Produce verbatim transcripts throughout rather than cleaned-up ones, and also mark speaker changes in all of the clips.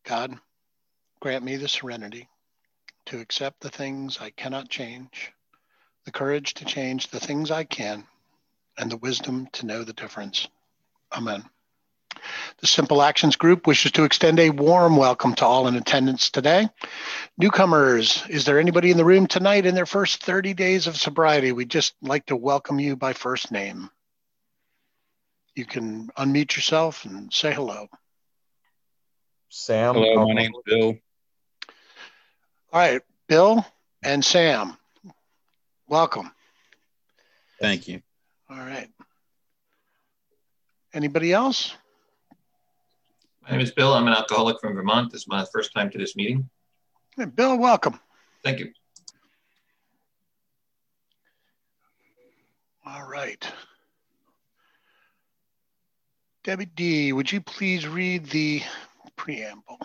Speaker 1: God, grant me the serenity to accept the things I cannot change, the courage to change the things I can, and the wisdom to know the difference. Amen. The Simple Actions Group wishes to extend a warm welcome to all in attendance today. Newcomers, is there anybody in the room tonight in their first thirty days of sobriety? We'd just like to welcome you by first name. You can unmute yourself and say hello.
Speaker 2: Sam.
Speaker 3: Hello, my name's Bill.
Speaker 1: All right, Bill and Sam, welcome.
Speaker 3: Thank you.
Speaker 1: All right. Anybody else?
Speaker 4: My name is Bill. I'm an alcoholic from Vermont. This is my first time to this meeting.
Speaker 1: Hey, Bill, welcome.
Speaker 4: Thank you.
Speaker 1: All right. Debbie D., would you please read the preamble?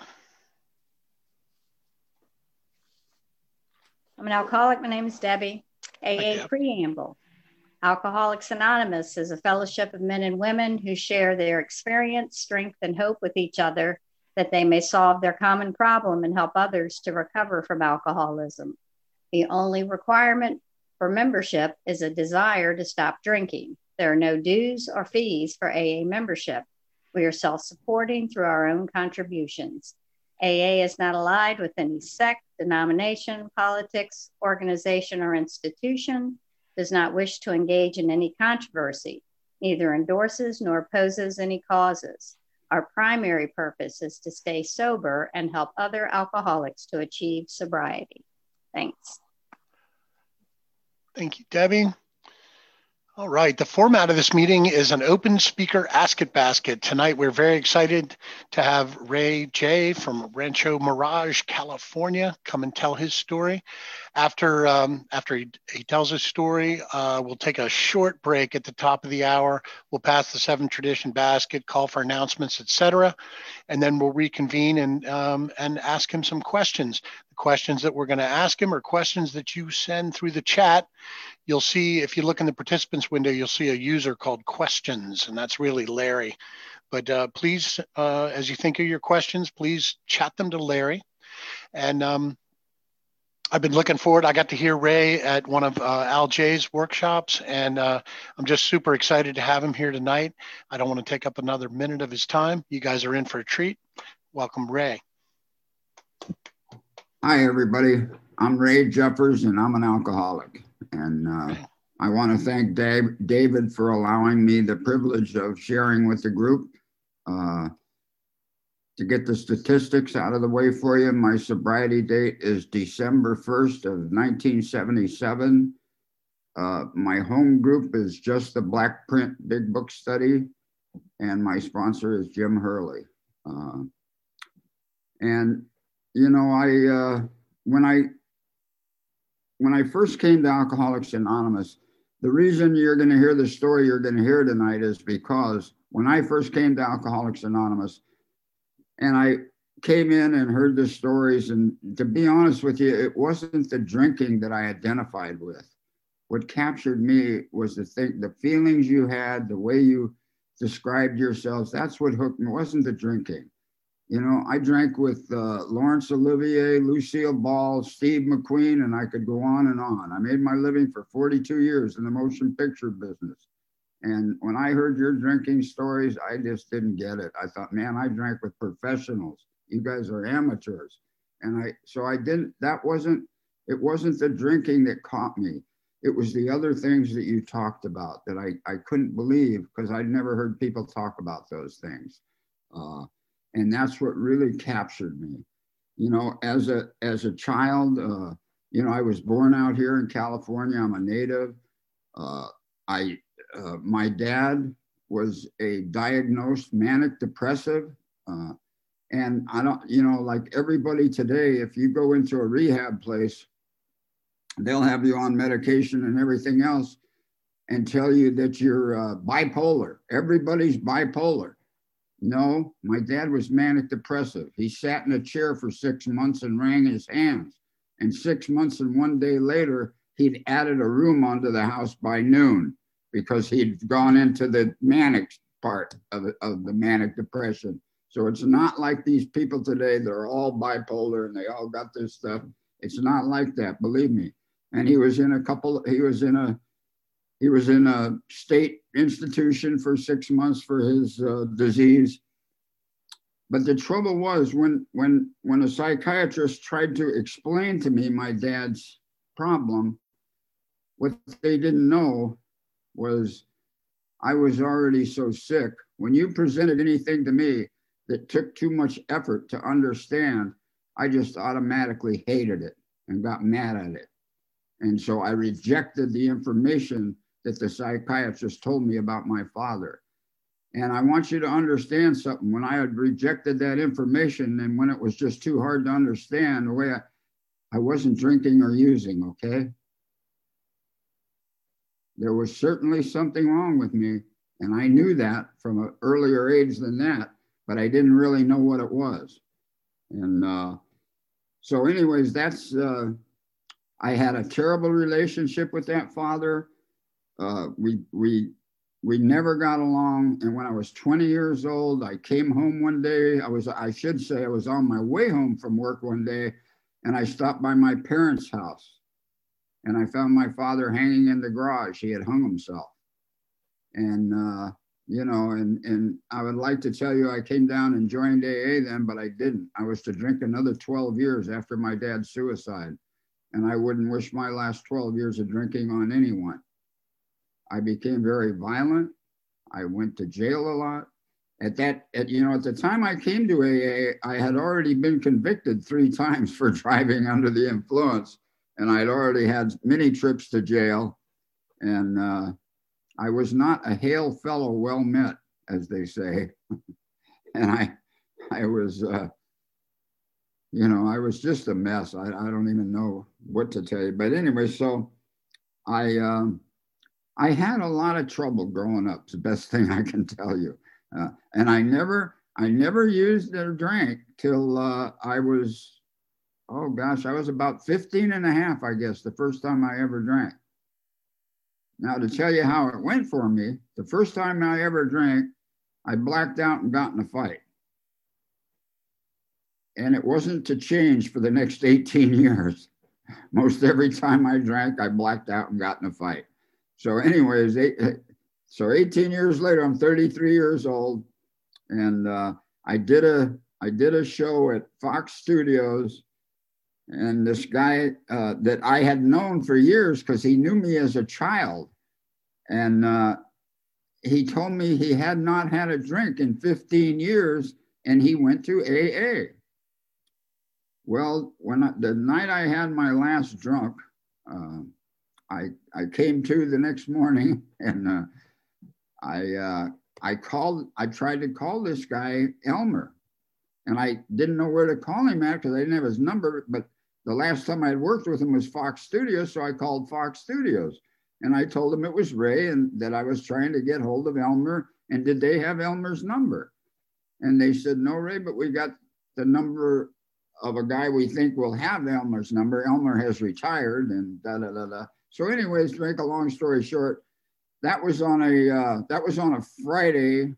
Speaker 5: I'm an alcoholic. My name is Debbie. A A Preamble. Alcoholics Anonymous is a fellowship of men and women who share their experience, strength, and hope with each other that they may solve their common problem and help others to recover from alcoholism. The only requirement for membership is a desire to stop drinking. There are no dues or fees for A A membership. We are self-supporting through our own contributions. A A is not allied with any sect, denomination, politics, organization, or institution, does not wish to engage in any controversy, neither endorses nor opposes any causes. Our primary purpose is to stay sober and help other alcoholics to achieve sobriety. Thanks.
Speaker 1: Thank you, Debbie. All right, the format of this meeting is an open speaker Ask It Basket. Tonight, we're very excited to have Ray J. from Rancho Mirage, California, come and tell his story. After um, after he, he tells his story, uh, we'll take a short break at the top of the hour. We'll pass the seven tradition basket, call for announcements, et cetera, and then we'll reconvene and um, and ask him some questions. The questions that we're going to ask him are questions that you send through the chat. You'll see, if you look in the participants window, you'll see a user called Questions, and that's really Larry. But uh, please, uh, as you think of your questions, please chat them to Larry. And um, I've been looking forward. I got to hear Ray at one of uh, Al J's workshops, and uh, I'm just super excited to have him here tonight. I don't want to take up another minute of his time. You guys are in for a treat. Welcome, Ray.
Speaker 6: Hi, everybody. I'm Ray Jeffers, and I'm an alcoholic. And uh, okay. I want to thank Dave, David for allowing me the privilege of sharing with the group. Uh, to get the statistics out of the way for you, my sobriety date is December first of nineteen seventy-seven. Uh, my home group is Just the Black Print Big Book Study, and my sponsor is Jim Hurley. Uh, and, you know, I uh, when I When I first came to Alcoholics Anonymous, the reason you're going to hear the story you're going to hear tonight is because when I first came to Alcoholics Anonymous and I came in and heard the stories, and to be honest with you, it wasn't the drinking that I identified with. What captured me was the thing, the feelings you had, the way you described yourselves. That's what hooked me. It wasn't the drinking. You know, I drank with uh, Laurence Olivier, Lucille Ball, Steve McQueen, and I could go on and on. I made my living for forty-two years in the motion picture business. And when I heard your drinking stories, I just didn't get it. I thought, man, I drank with professionals. You guys are amateurs. And I, so I didn't, that wasn't, it wasn't the drinking that caught me. It was the other things that you talked about that I, I couldn't believe because I'd never heard people talk about those things. Uh, And that's what really captured me. You know, as a as a child, uh, you know, I was born out here in California. I'm a native. Uh, I uh, my dad was a diagnosed manic depressive, uh, and I don't, you know, like everybody today, if you go into a rehab place, they'll have you on medication and everything else, and tell you that you're uh, bipolar. Everybody's bipolar. No, my dad was manic depressive. He sat in a chair for six months and wrung his hands. And six months and one day later, he'd added a room onto the house by noon because he'd gone into the manic part of, of the manic depression. So it's not like these people today that are all bipolar and they all got this stuff. It's not like that, believe me. And he was in a couple, he was in a, he was in a state institution for six months for his uh, disease. But the trouble was when, when, when a psychiatrist tried to explain to me my dad's problem, what they didn't know was I was already so sick. When you presented anything to me that took too much effort to understand, I just automatically hated it and got mad at it. And so I rejected the information that the psychiatrist told me about my father. And I want you to understand something. When I had rejected that information and when it was just too hard to understand, the way I, I wasn't drinking or using, okay? There was certainly something wrong with me. And I knew that from an earlier age than that, but I didn't really know what it was. And uh, so anyways, that's, uh, I had a terrible relationship with that father. Uh, we, we, we never got along. And when I was twenty years old, I came home one day. I was, I should say I was on my way home from work one day and I stopped by my parents' house and I found my father hanging in the garage. He had hung himself. And, uh, you know, and, and I would like to tell you I came down and joined A A then, but I didn't. I was to drink another twelve years after my dad's suicide. And I wouldn't wish my last twelve years of drinking on anyone. I became very violent. I went to jail a lot. At that, at, you know, at the time I came to A A, I had already been convicted three times for driving under the influence. And I'd already had many trips to jail. And uh, I was not a hail fellow well met, as they say. And I, I was, uh, you know, I was just a mess. I, I don't even know what to tell you. But anyway, so I, um, I had a lot of trouble growing up. It's the best thing I can tell you. Uh, and I never, I never used or drank till uh, I was, oh gosh, I was about fifteen and a half, I guess, the first time I ever drank. Now to tell you how it went for me, the first time I ever drank, I blacked out and got in a fight. And it wasn't to change for the next eighteen years. Most every time I drank, I blacked out and got in a fight. So anyways, eight, so eighteen years later, I'm thirty-three years old. And uh, I did a I did a show at Fox Studios. And this guy uh, that I had known for years because he knew me as a child. And uh, he told me he had not had a drink in fifteen years and he went to A A. Well, when I, the night I had my last drunk, uh, I I came to the next morning and uh, I uh, I called. I tried to call this guy Elmer, and I didn't know where to call him at because I didn't have his number. But the last time I had worked with him was Fox Studios, so I called Fox Studios and I told him it was Ray and that I was trying to get hold of Elmer and did they have Elmer's number? And they said, no, Ray, but we got the number of a guy we think will have Elmer's number. Elmer has retired and da da da da. So anyways, to make a long story short, that was on a uh, that was on a Friday,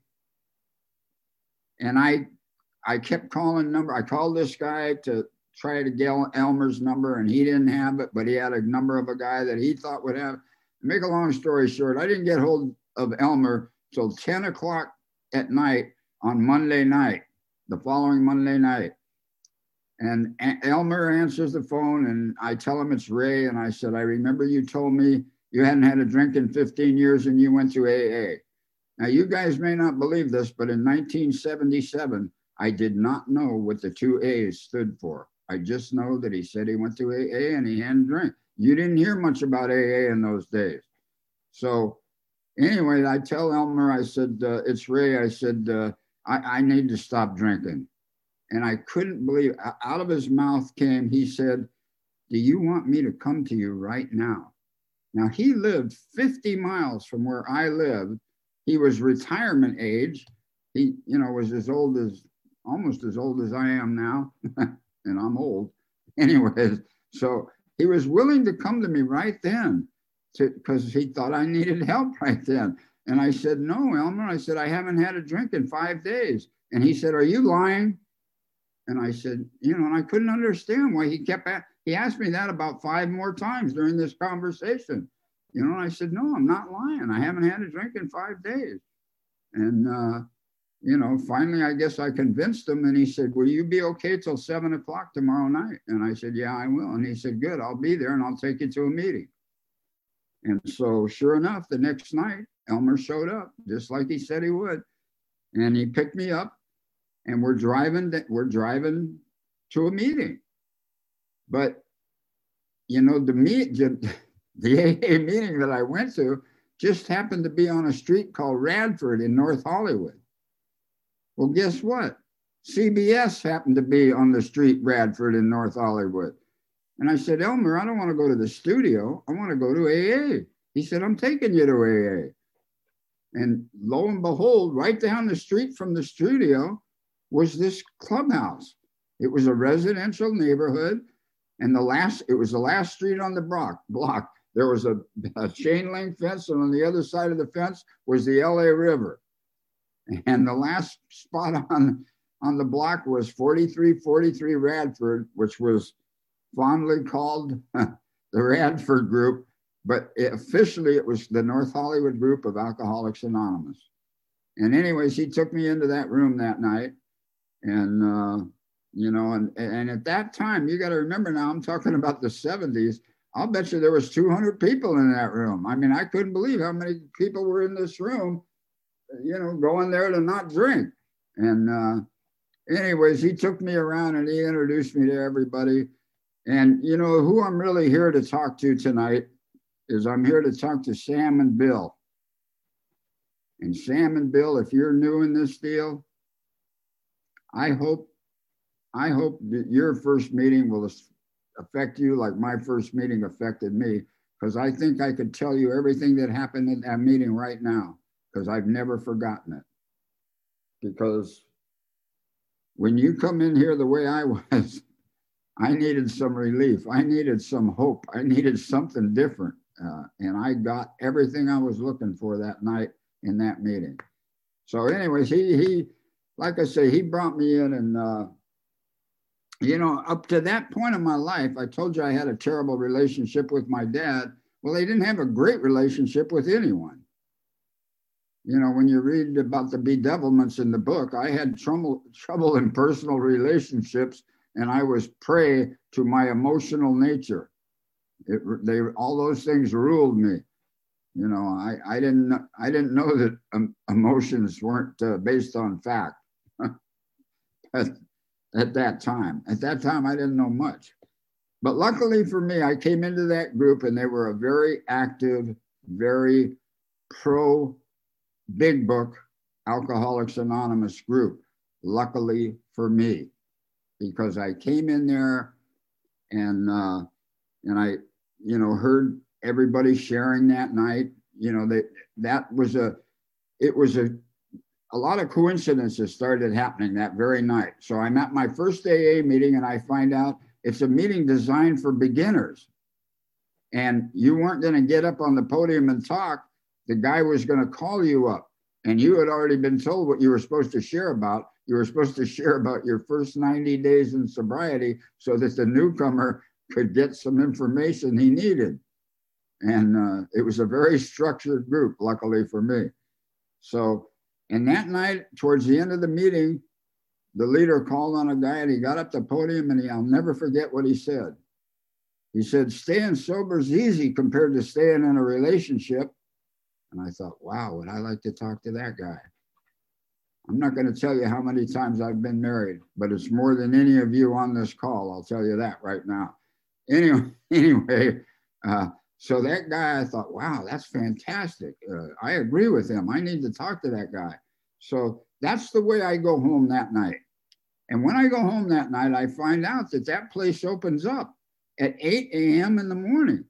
Speaker 6: and I I kept calling number. I called this guy to try to get Elmer's number, and he didn't have it, but he had a number of a guy that he thought would have. To make a long story short, I didn't get hold of Elmer till ten o'clock at night on Monday night, the following Monday night. And Elmer answers the phone and I tell him it's Ray. And I said, I remember you told me you hadn't had a drink in fifteen years and you went to A A. Now you guys may not believe this, but in nineteen seventy-seven, I did not know what the two A's stood for. I just know that he said he went to A A and he hadn't drank. You didn't hear much about A A in those days. So anyway, I tell Elmer, I said, uh, it's Ray. I said, uh, I, I need to stop drinking. And I couldn't believe, out of his mouth came, he said, do you want me to come to you right now? Now he lived fifty miles from where I lived. He was retirement age. He, you know, was as old as, almost as old as I am now. And I'm old. Anyways, so he was willing to come to me right then because he thought I needed help right then. And I said, no, Elmer, I said, I haven't had a drink in five days. And he said, are you lying? And I said, you know, and I couldn't understand why he kept, at, he asked me that about five more times during this conversation. You know, and I said, no, I'm not lying. I haven't had a drink in five days. And, uh, you know, finally, I guess I convinced him, and he said, will you be okay till seven o'clock tomorrow night? And I said, yeah, I will. And he said, good, I'll be there and I'll take you to a meeting. And so sure enough, the next night, Elmer showed up just like he said he would. And he picked me up and we're driving, we're driving to a meeting. But, you know, the meet, the A A meeting that I went to just happened to be on a street called Radford in North Hollywood. Well, guess what? C B S happened to be on the street Radford in North Hollywood. And I said, Elmer, I don't want to go to the studio. I want to go to A A. He said, I'm taking you to A A. And lo and behold, right down the street from the studio was this clubhouse. It was a residential neighborhood. And the last, it was the last street on the block. block. There was a, a chain link fence, and on the other side of the fence was the L A River. And the last spot on, on the block was forty-three forty-three Radford, which was fondly called the Radford Group, but it, officially it was the North Hollywood Group of Alcoholics Anonymous. And anyways, he took me into that room that night. And, uh, you know, and, and at that time, you got to remember now, I'm talking about the seventies. I'll bet you there was two hundred people in that room. I mean, I couldn't believe how many people were in this room, you know, going there to not drink. And uh, anyways, he took me around and he introduced me to everybody. And, you know, who I'm really here to talk to tonight is I'm here to talk to Sam and Bill. And Sam and Bill, if you're new in this deal, I hope, I hope that your first meeting will affect you like my first meeting affected me, because I think I could tell you everything that happened at that meeting right now, because I've never forgotten it. Because when you come in here the way I was, I needed some relief. I needed some hope. I needed something different. Uh, and I got everything I was looking for that night in that meeting. So anyways, he, he like I say, he brought me in, and, uh, you know, up to that point in my life, I told you I had a terrible relationship with my dad. Well, they didn't have a great relationship with anyone. You know, when you read about the bedevilments in the book, I had trouble, trouble in personal relationships, and I was prey to my emotional nature. It, they, all those things ruled me. You know, I, I didn't, I didn't know that um, emotions weren't uh, based on fact at, at that time. At that time, I didn't know much. But luckily for me, I came into that group, and they were a very active, very pro Big Book Alcoholics Anonymous group. Luckily for me, because I came in there and uh, and I, you know, heard everybody sharing that night. You know, that that was a, it was a, a lot of coincidences started happening that very night. So I'm at my first A A meeting, and I find out it's a meeting designed for beginners. And you weren't going to get up on the podium and talk. The guy was going to call you up, and you had already been told what you were supposed to share about. You were supposed to share about your first ninety days in sobriety so that the newcomer could get some information he needed. And uh, it was a very structured group, luckily for me. So, and that night, towards the end of the meeting, the leader called on a guy, and he got up the podium, and he, I'll never forget what he said. He said, staying sober is easy compared to staying in a relationship. And I thought, wow, would I like to talk to that guy? I'm not going to tell you how many times I've been married, but it's more than any of you on this call. I'll tell you that right now. Anyway, anyway, uh, so that guy, I thought, wow, that's fantastic. Uh, I agree with him. I need to talk to that guy. So that's the way I go home that night. And when I go home that night, I find out that that place opens up at eight A M in the morning.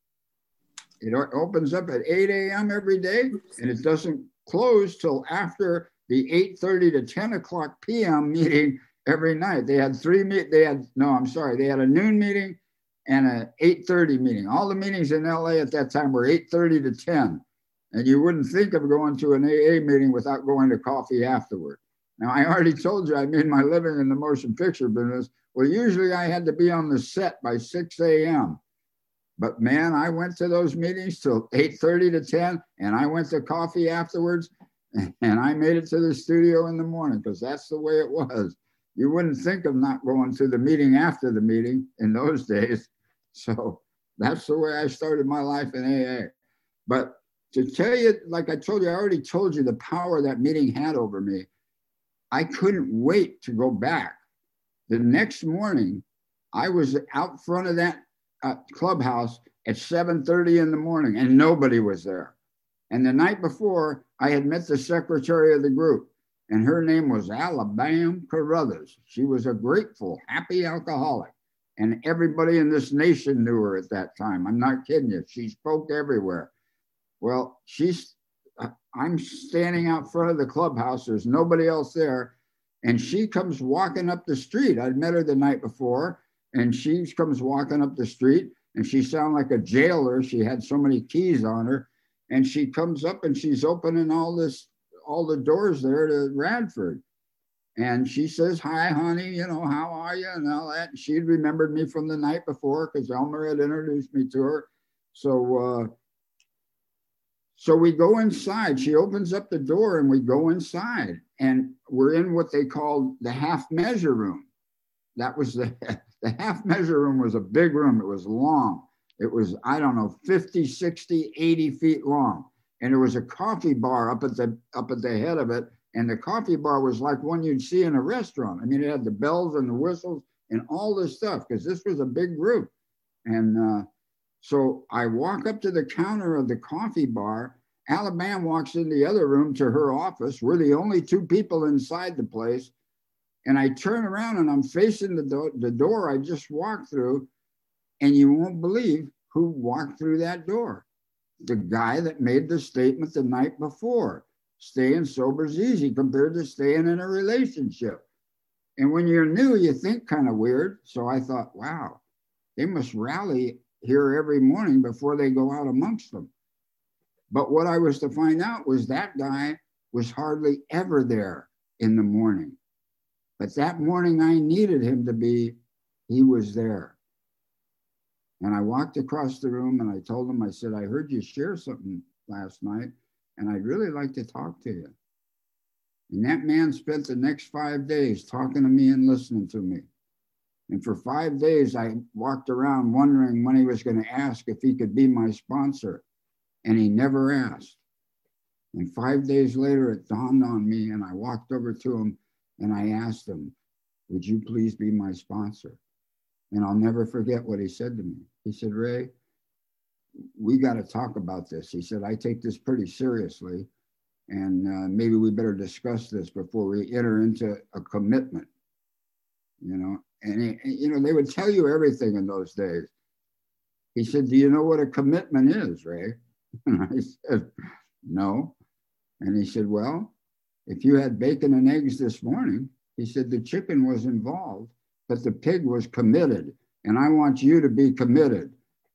Speaker 6: It opens up at eight A M every day, and it doesn't close till after the eight thirty to ten o'clock P M meeting every night. They had three meet. They had no, I'm sorry. They had a noon meeting and a eight thirty meeting. All the meetings in L A at that time were eight thirty to ten, and you wouldn't think of going to an A A meeting without going to coffee afterward. Now, I already told you I made my living in the motion picture business. Well, usually I had to be on the set by six A M But man, I went to those meetings till eight thirty to ten, and I went to coffee afterwards, and I made it to the studio in the morning because that's the way it was. You wouldn't think of not going to the meeting after the meeting in those days. So that's the way I started my life in A A. But to tell you, like I told you, I already told you the power that meeting had over me. I couldn't wait to go back. The next morning, I was out front of that uh, clubhouse at seven thirty in the morning, and nobody was there. And the night before, I had met the secretary of the group, and her name was Alabama Carruthers. She was a grateful, happy alcoholic, and everybody in this nation knew her at that time. I'm not kidding you. She spoke everywhere. Well, she's, I'm standing out front of the clubhouse. There's nobody else there. And she comes walking up the street. I'd met her the night before, and she comes walking up the street, and she sounded like a jailer. She had so many keys on her. And she comes up and she's opening all this, all the doors there to Radford. And she says, hi, honey, you know, how are you? And all that. And she'd remembered me from the night before because Elmer had introduced me to her. So, uh, so we go inside. She opens up the door and we go inside. And we're in what they called the half measure room. That was the, the half measure room was a big room. It was long. It was, I don't know, fifty, sixty, eighty feet long. And there was a coffee bar up at the up at the head of it. And the coffee bar was like one you'd see in a restaurant. I mean, it had the bells and the whistles and all this stuff because this was a big group. And uh, so I walk up to the counter of the coffee bar. Alabama walks in the other room to her office. We're the only two people inside the place. And I turn around and I'm facing the, do the door I just walked through. And you won't believe who walked through that door. The guy that made the statement the night before, staying sober's easy compared to staying in a relationship. And when you're new, you think kind of weird. So I thought, wow, they must rally here every morning before they go out amongst them. But what I was to find out was that guy was hardly ever there in the morning. But that morning I needed him to be, he was there. And I walked across the room and I told him, I said, I heard you share something last night and I'd really like to talk to you. And that man spent the next five days talking to me and listening to me. And for five days, I walked around wondering when he was going to ask if he could be my sponsor. And he never asked. And five days later, it dawned on me and I walked over to him and I asked him, would you please be my sponsor? And I'll never forget what he said to me. He said, Ray, we got to talk about this. He said, I take this pretty seriously. And uh, maybe we better discuss this before we enter into a commitment. You know, and, he, you know, they would tell you everything in those days. He said, do you know what a commitment is, Ray? And I said, no. And he said, well, if you had bacon and eggs this morning, he said, the chicken was involved, but the pig was committed, and I want you to be committed.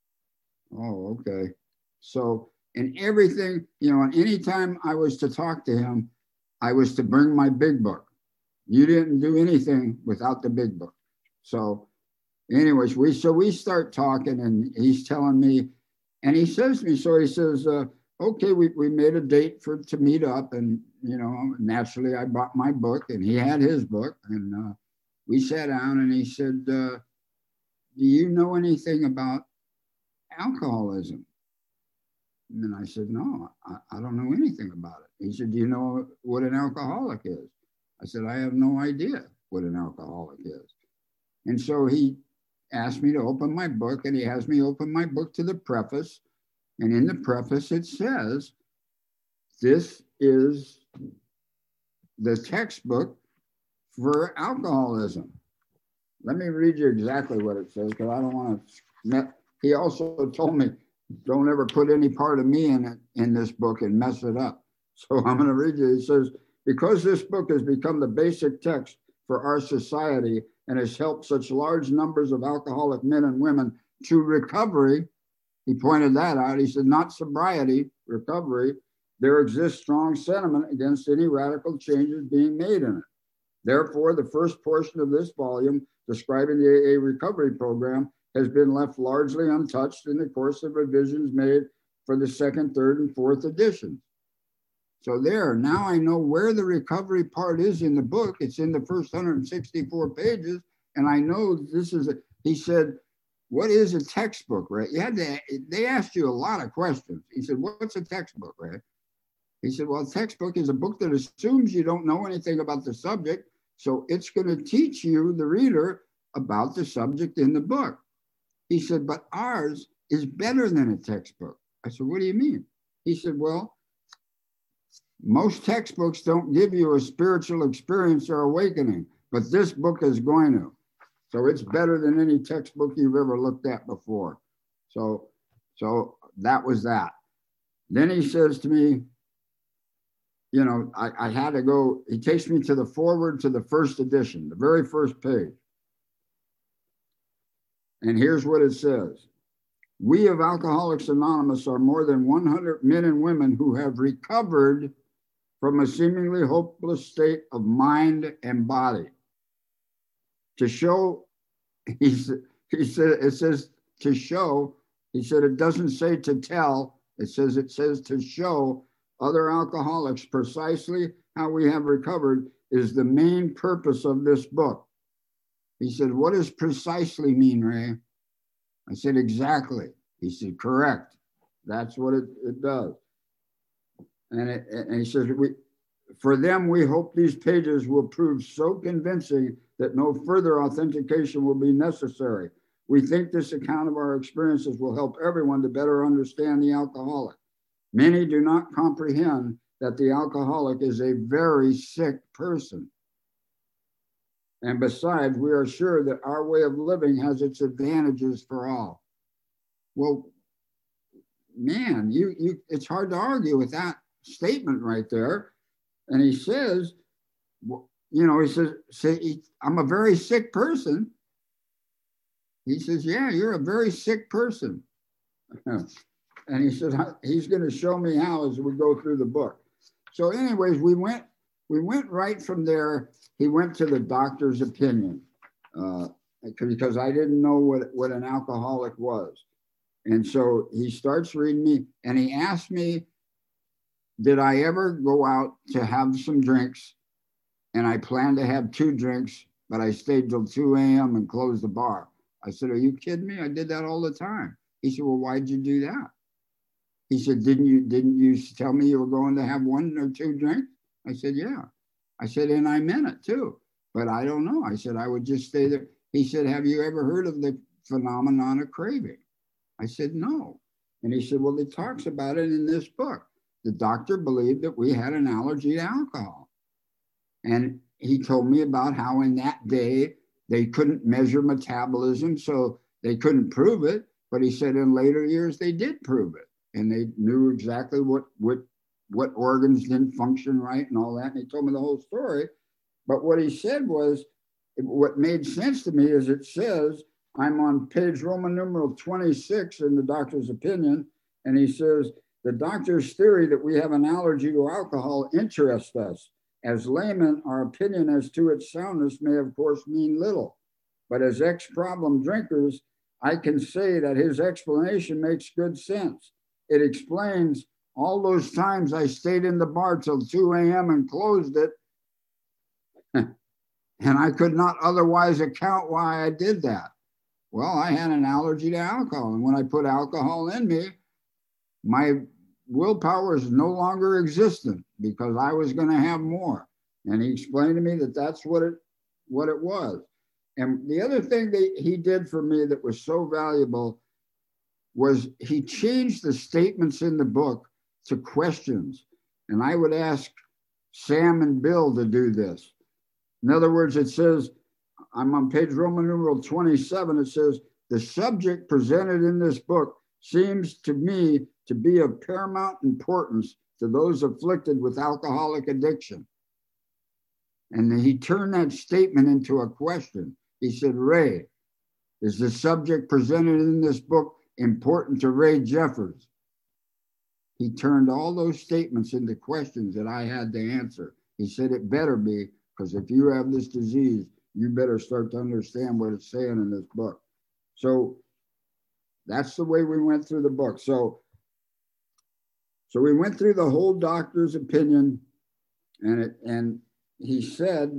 Speaker 6: Oh, okay. So in everything, you know, and anytime I was to talk to him, I was to bring my big book. You didn't do anything without the big book. So anyways, we, so we start talking and he's telling me, and he says to me, so he says, uh, okay, we, we made a date for to meet up, and, you know, naturally I bought my book and he had his book, and uh, we sat down and he said, uh, do you know anything about alcoholism? And I said, no, I, I don't know anything about it. He said, do you know what an alcoholic is? I said, I have no idea what an alcoholic is. And so he asked me to open my book, and he has me open my book to the preface. And in the preface, it says, this is the textbook for alcoholism. Let me read you exactly what it says, because I don't want to. He also told me, don't ever put any part of me in it, in this book and mess it up. So I'm going to read you. He says, because this book has become the basic text for our society and has helped such large numbers of alcoholic men and women to recovery, he pointed that out. He said, not sobriety, recovery. There exists strong sentiment against any radical changes being made in it. Therefore, the first portion of this volume describing the A A recovery program has been left largely untouched in the course of revisions made for the second, third, and fourth editions. So there, now I know where the recovery part is in the book. It's in the first one hundred sixty-four pages. And I know this is, a, he said, what is a textbook, right? You had to, they asked you a lot of questions. He said, what's a textbook, right? He said, well, a textbook is a book that assumes you don't know anything about the subject. So it's going to teach you, the reader, about the subject in the book. He said, but ours is better than a textbook. I said, what do you mean? He said, well, most textbooks don't give you a spiritual experience or awakening, but this book is going to. So it's better than any textbook you've ever looked at before. So, so that was that. Then he says to me, you know, I, I had to go, he takes me to the foreword to the first edition, the very first page. And here's what it says. We of Alcoholics Anonymous are more than one hundred men and women who have recovered from a seemingly hopeless state of mind and body. To show, he, he said, it says to show, he said, it doesn't say to tell, it says, it says to show other alcoholics precisely how we have recovered is the main purpose of this book. He said, what does precisely mean, Ray? I said, exactly. He said, correct. That's what it, it does. And, it, and he says, we, for them, we hope these pages will prove so convincing that no further authentication will be necessary. We think this account of our experiences will help everyone to better understand the alcoholic. Many do not comprehend that the alcoholic is a very sick person. And besides, we are sure that our way of living has its advantages for all. Well, man, you, you, it's hard to argue with that statement right there. And he says, you know, he says, say, I'm a very sick person. He says, yeah, you're a very sick person. And he said, he's going to show me how as we go through the book. So anyways, we went, we went right from there. He went to the doctor's opinion uh, because I didn't know what, what an alcoholic was. And so he starts reading me and he asked me, did I ever go out to have some drinks? And I planned to have two drinks, but I stayed till two A M and closed the bar. I said, are you kidding me? I did that all the time. He said, well, why'd you do that? He said, didn't you, didn't you tell me you were going to have one or two drinks? I said, yeah. I said, and I meant it too, but I don't know. I said, I would just stay there. He said, have you ever heard of the phenomenon of craving? I said, no. And he said, well, it talks about it in this book. The doctor believed that we had an allergy to alcohol. And he told me about how in that day, they couldn't measure metabolism, so they couldn't prove it. But he said in later years, they did prove it. And they knew exactly what, what, what organs didn't function right and all that. And he told me the whole story. But what he said was, what made sense to me is it says, I'm on page Roman numeral twenty-six in the doctor's opinion. And he says, the doctor's theory that we have an allergy to alcohol interests us. As laymen, our opinion as to its soundness may of course mean little. But as ex-problem drinkers, I can say that his explanation makes good sense. It explains all those times I stayed in the bar till two A M and closed it. And I could not otherwise account why I did that. Well, I had an allergy to alcohol. And when I put alcohol in me, my willpower is no longer existent because I was going to have more. And he explained to me that that's what it, what it was. And the other thing that he did for me that was so valuable was he changed the statements in the book to questions. And I would ask Sam and Bill to do this. In other words, it says, I'm on page Roman numeral twenty-seven, it says, the subject presented in this book seems to me to be of paramount importance to those afflicted with alcoholic addiction. And he turned that statement into a question. He said, Ray, is the subject presented in this book important to Ray Jeffers? He turned all those statements into questions that I had to answer. He said, it better be, because if you have this disease, you better start to understand what it's saying in this book. So that's the way we went through the book. So, so we went through the whole doctor's opinion, and it, and he said,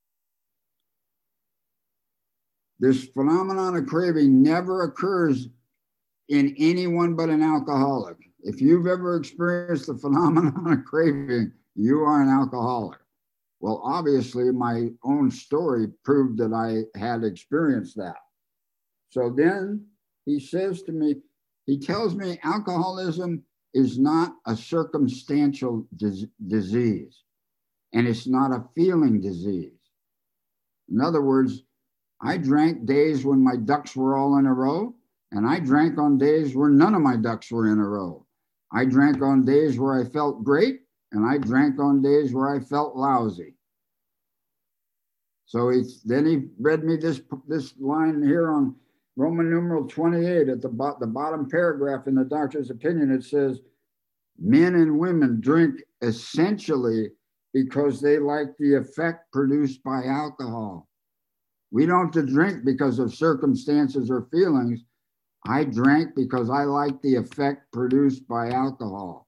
Speaker 6: this phenomenon of craving never occurs in anyone but an alcoholic. If you've ever experienced the phenomenon of craving, you are an alcoholic. Well, obviously, my own story proved that I had experienced that. So then he says to me, he tells me alcoholism is not a circumstantial dis- disease, and it's not a feeling disease. In other words, I drank days when my ducks were all in a row, and I drank on days where none of my ducks were in a row. I drank on days where I felt great, and I drank on days where I felt lousy. So he, then he read me this, this line here on Roman numeral twenty-eight at the, bo- the bottom paragraph in the doctor's opinion. It says, men and women drink essentially because they like the effect produced by alcohol. We don't drink because of circumstances or feelings. I drank because I like the effect produced by alcohol.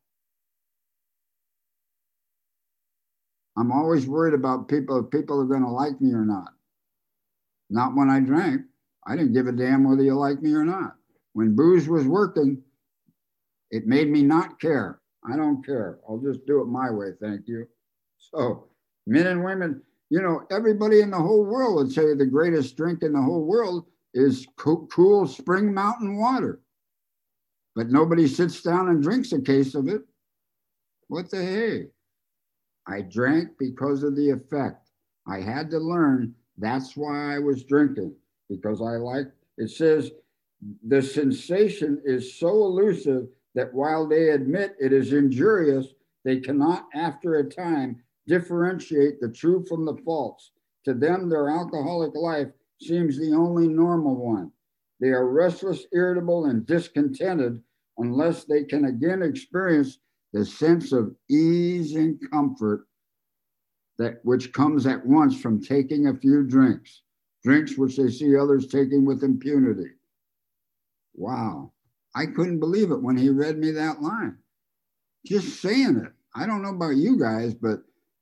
Speaker 6: I'm always worried about people, if people are going to like me or not. Not when I drank. I didn't give a damn whether you like me or not. When booze was working, it made me not care. I don't care. I'll just do it my way, thank you. So men and women, you know, everybody in the whole world would say the greatest drink in the whole world is co- cool spring mountain water. But nobody sits down and drinks a case of it. What the hey? I drank because of the effect. I had to learn that's why I was drinking, because I like, it says, the sensation is so elusive that while they admit it is injurious, they cannot, after a time, differentiate the true from the false. To them, their alcoholic life seems the only normal one. They are restless, irritable, and discontented unless they can again experience the sense of ease and comfort that which comes at once from taking a few drinks, drinks which they see others taking with impunity. Wow. I couldn't believe it when he read me that line. Just saying it. I don't know about you guys, but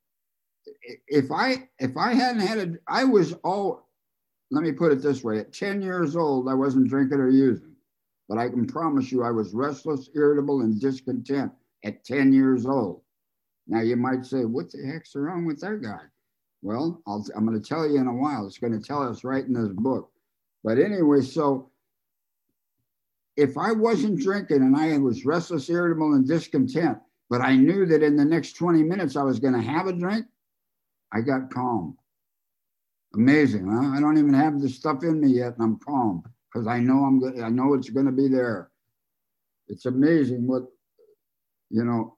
Speaker 6: if I if I hadn't had a, I was all, let me put it this way, at ten years old, I wasn't drinking or using, but I can promise you I was restless, irritable, and discontent at ten years old. Now you might say, what the heck's wrong with that guy? Well, I'll, I'm going to tell you in a while. It's going to tell us right in this book. But anyway, so if I wasn't drinking and I was restless, irritable, and discontent, but I knew that in the next twenty minutes I was going to have a drink, I got calm. Amazing, huh? I don't even have the stuff in me yet, and I'm calm because I know I'm good. I know it's going to be there. It's amazing what, you know.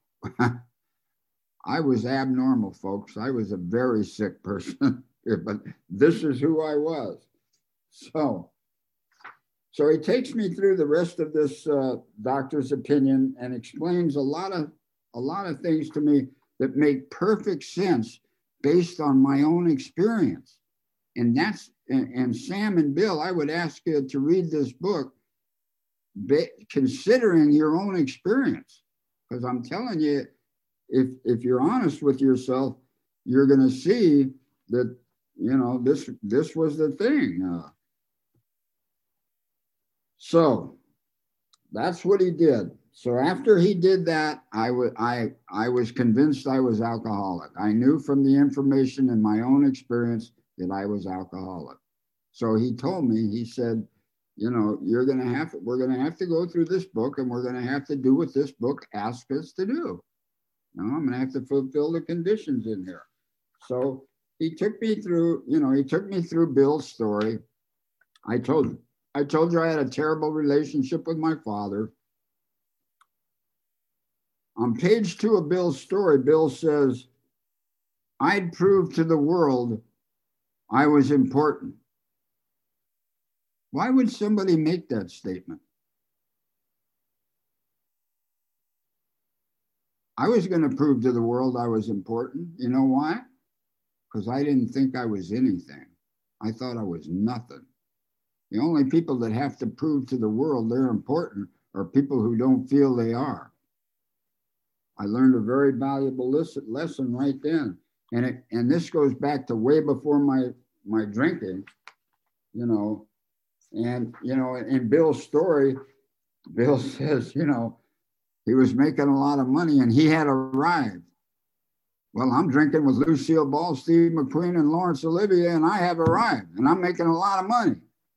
Speaker 6: I was abnormal, folks. I was a very sick person, but this is who I was. So, so he takes me through the rest of this uh, doctor's opinion and explains a lot of a lot of things to me that make perfect sense based on my own experience. And that's and, and Sam and Bill, I would ask you to read this book, considering your own experience, because I'm telling you. If, if you're honest with yourself, you're going to see that, you know, this, this was the thing. Uh, so that's what he did. So after he did that, I, w- I, I was convinced I was alcoholic. I knew from the information in my own experience that I was alcoholic. So he told me, he said, you know, you're going to have, we're going to have to go through this book, and we're going to have to do what this book asks us to do. No, I'm gonna have to fulfill the conditions in here. So he took me through, you know, he took me through Bill's story. I told, I told you I had a terrible relationship with my father. On page two of Bill's story, Bill says, I'd proved to the world I was important. Why would somebody make that statement? I was going to prove to the world I was important. You know why? because I didn't think I was anything. I thought I was nothing. The only people that have to prove to the world they're important are people who don't feel they are. I learned a very valuable lesson right then. And it, and this goes back to way before my, my drinking, you know, and, you know, in Bill's story, Bill says, you know, he was making a lot of money and he had arrived. Well, I'm drinking with Lucille Ball, Steve McQueen, and Laurence Olivier, and I have arrived, and I'm making a lot of money.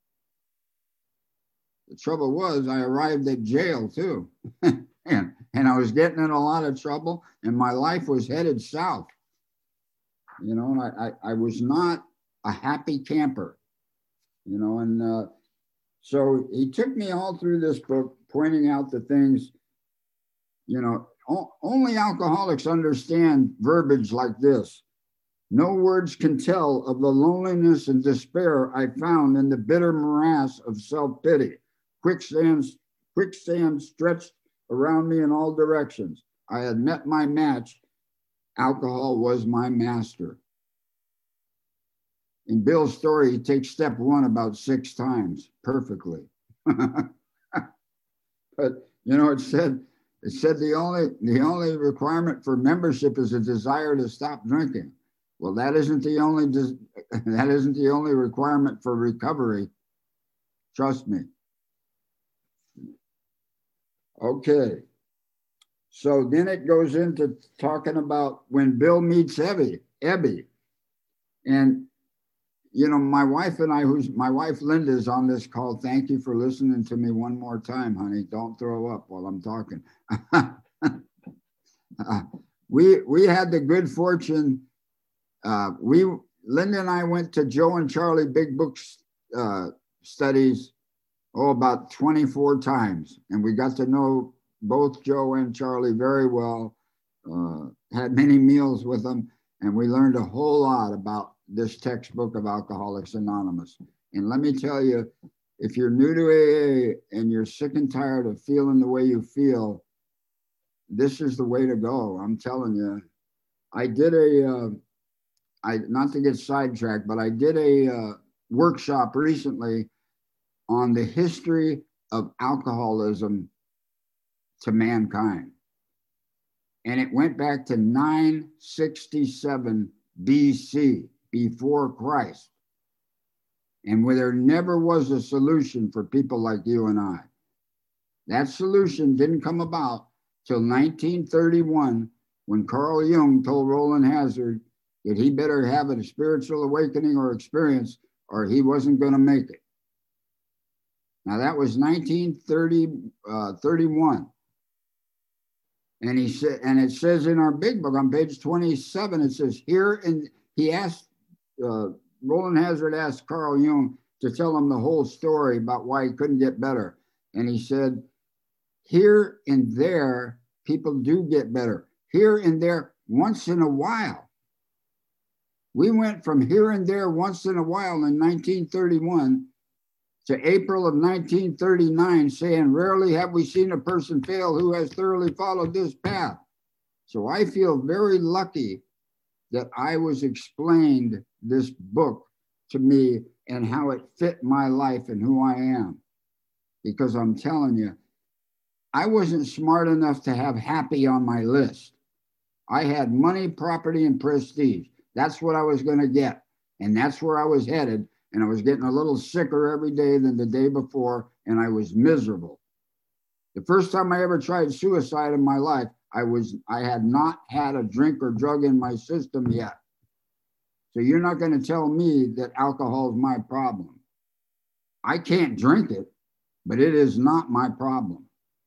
Speaker 6: The trouble was, I arrived at jail too, and, and I was getting in a lot of trouble, and my life was headed south. You know, and I, I, I was not a happy camper, you know, and uh, so he took me all through this book, pointing out the things, you know, only alcoholics understand verbiage like this. No words can tell of the loneliness and despair I found in the bitter morass of self-pity. Quicksand, quicksand stretched around me in all directions. I had met my match. Alcohol was my master. In Bill's story, he takes step one about six times perfectly. But, you know, it said, It said the only, the only requirement for membership is a desire to stop drinking. Well, that isn't the only, that isn't the only requirement for recovery. Trust me. Okay. So then it goes into talking about when Bill meets Ebby, Ebby. And, you know, my wife and I, who's my wife Linda is on this call. Thank you for listening to me one more time, honey. Don't throw up while I'm talking. uh, we we had the good fortune. Uh, we Linda and I went to Joe and Charlie Big Books uh, studies, oh, about twenty-four times, and we got to know both Joe and Charlie very well. Uh, had many meals with them, and we learned a whole lot about this textbook of Alcoholics Anonymous. And let me tell you, if you're new to A A and you're sick and tired of feeling the way you feel, this is the way to go. I'm telling you. I did a, uh, I not to get sidetracked, but I did a uh, workshop recently on the history of alcoholism to mankind. And it went back to nine sixty-seven B C, before Christ. And where there never was a solution for people like you and I. That solution didn't come about till nineteen thirty-one, when Carl Jung told Roland Hazard that he better have a spiritual awakening or experience or he wasn't going to make it. Now that was nineteen thirty-one. And he said, and it says in our big book on page twenty-seven, it says here, and he asked, uh, Roland Hazard asked Carl Jung to tell him the whole story about why he couldn't get better. And he said, here and there, people do get better. Here and there, once in a while. We went from here and there once in a while in nineteen thirty-one to April of nineteen thirty-nine, saying, rarely have we seen a person fail who has thoroughly followed this path. So I feel very lucky that I was explained this book to me and how it fit my life and who I am. Because I'm telling you, I wasn't smart enough to have happy on my list. I had money, property, and prestige. That's what I was going to get. And that's where I was headed. And I was getting a little sicker every day than the day before, and I was miserable. The first time I ever tried suicide in my life, I was I had not had a drink or drug in my system yet. So you're not going to tell me that alcohol is my problem. I can't drink it, but it is not my problem.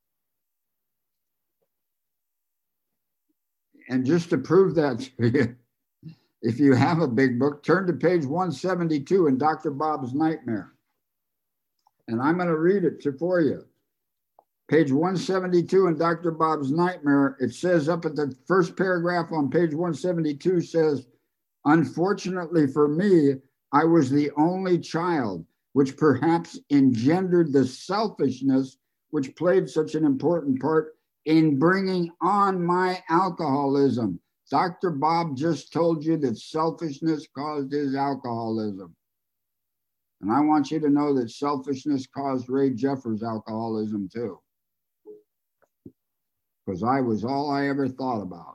Speaker 6: And just to prove that to you, if you have a big book, turn to page one seventy-two in Doctor Bob's Nightmare. And I'm going to read it to, for you. Page one seventy-two in Doctor Bob's Nightmare, it says up at the first paragraph on page one seventy-two says, unfortunately for me, I was the only child, which perhaps engendered the selfishness which played such an important part in bringing on my alcoholism. Doctor Bob just told you that selfishness caused his alcoholism. And I want you to know that selfishness caused Ray Jeffers' alcoholism too. Because I was all I ever thought about.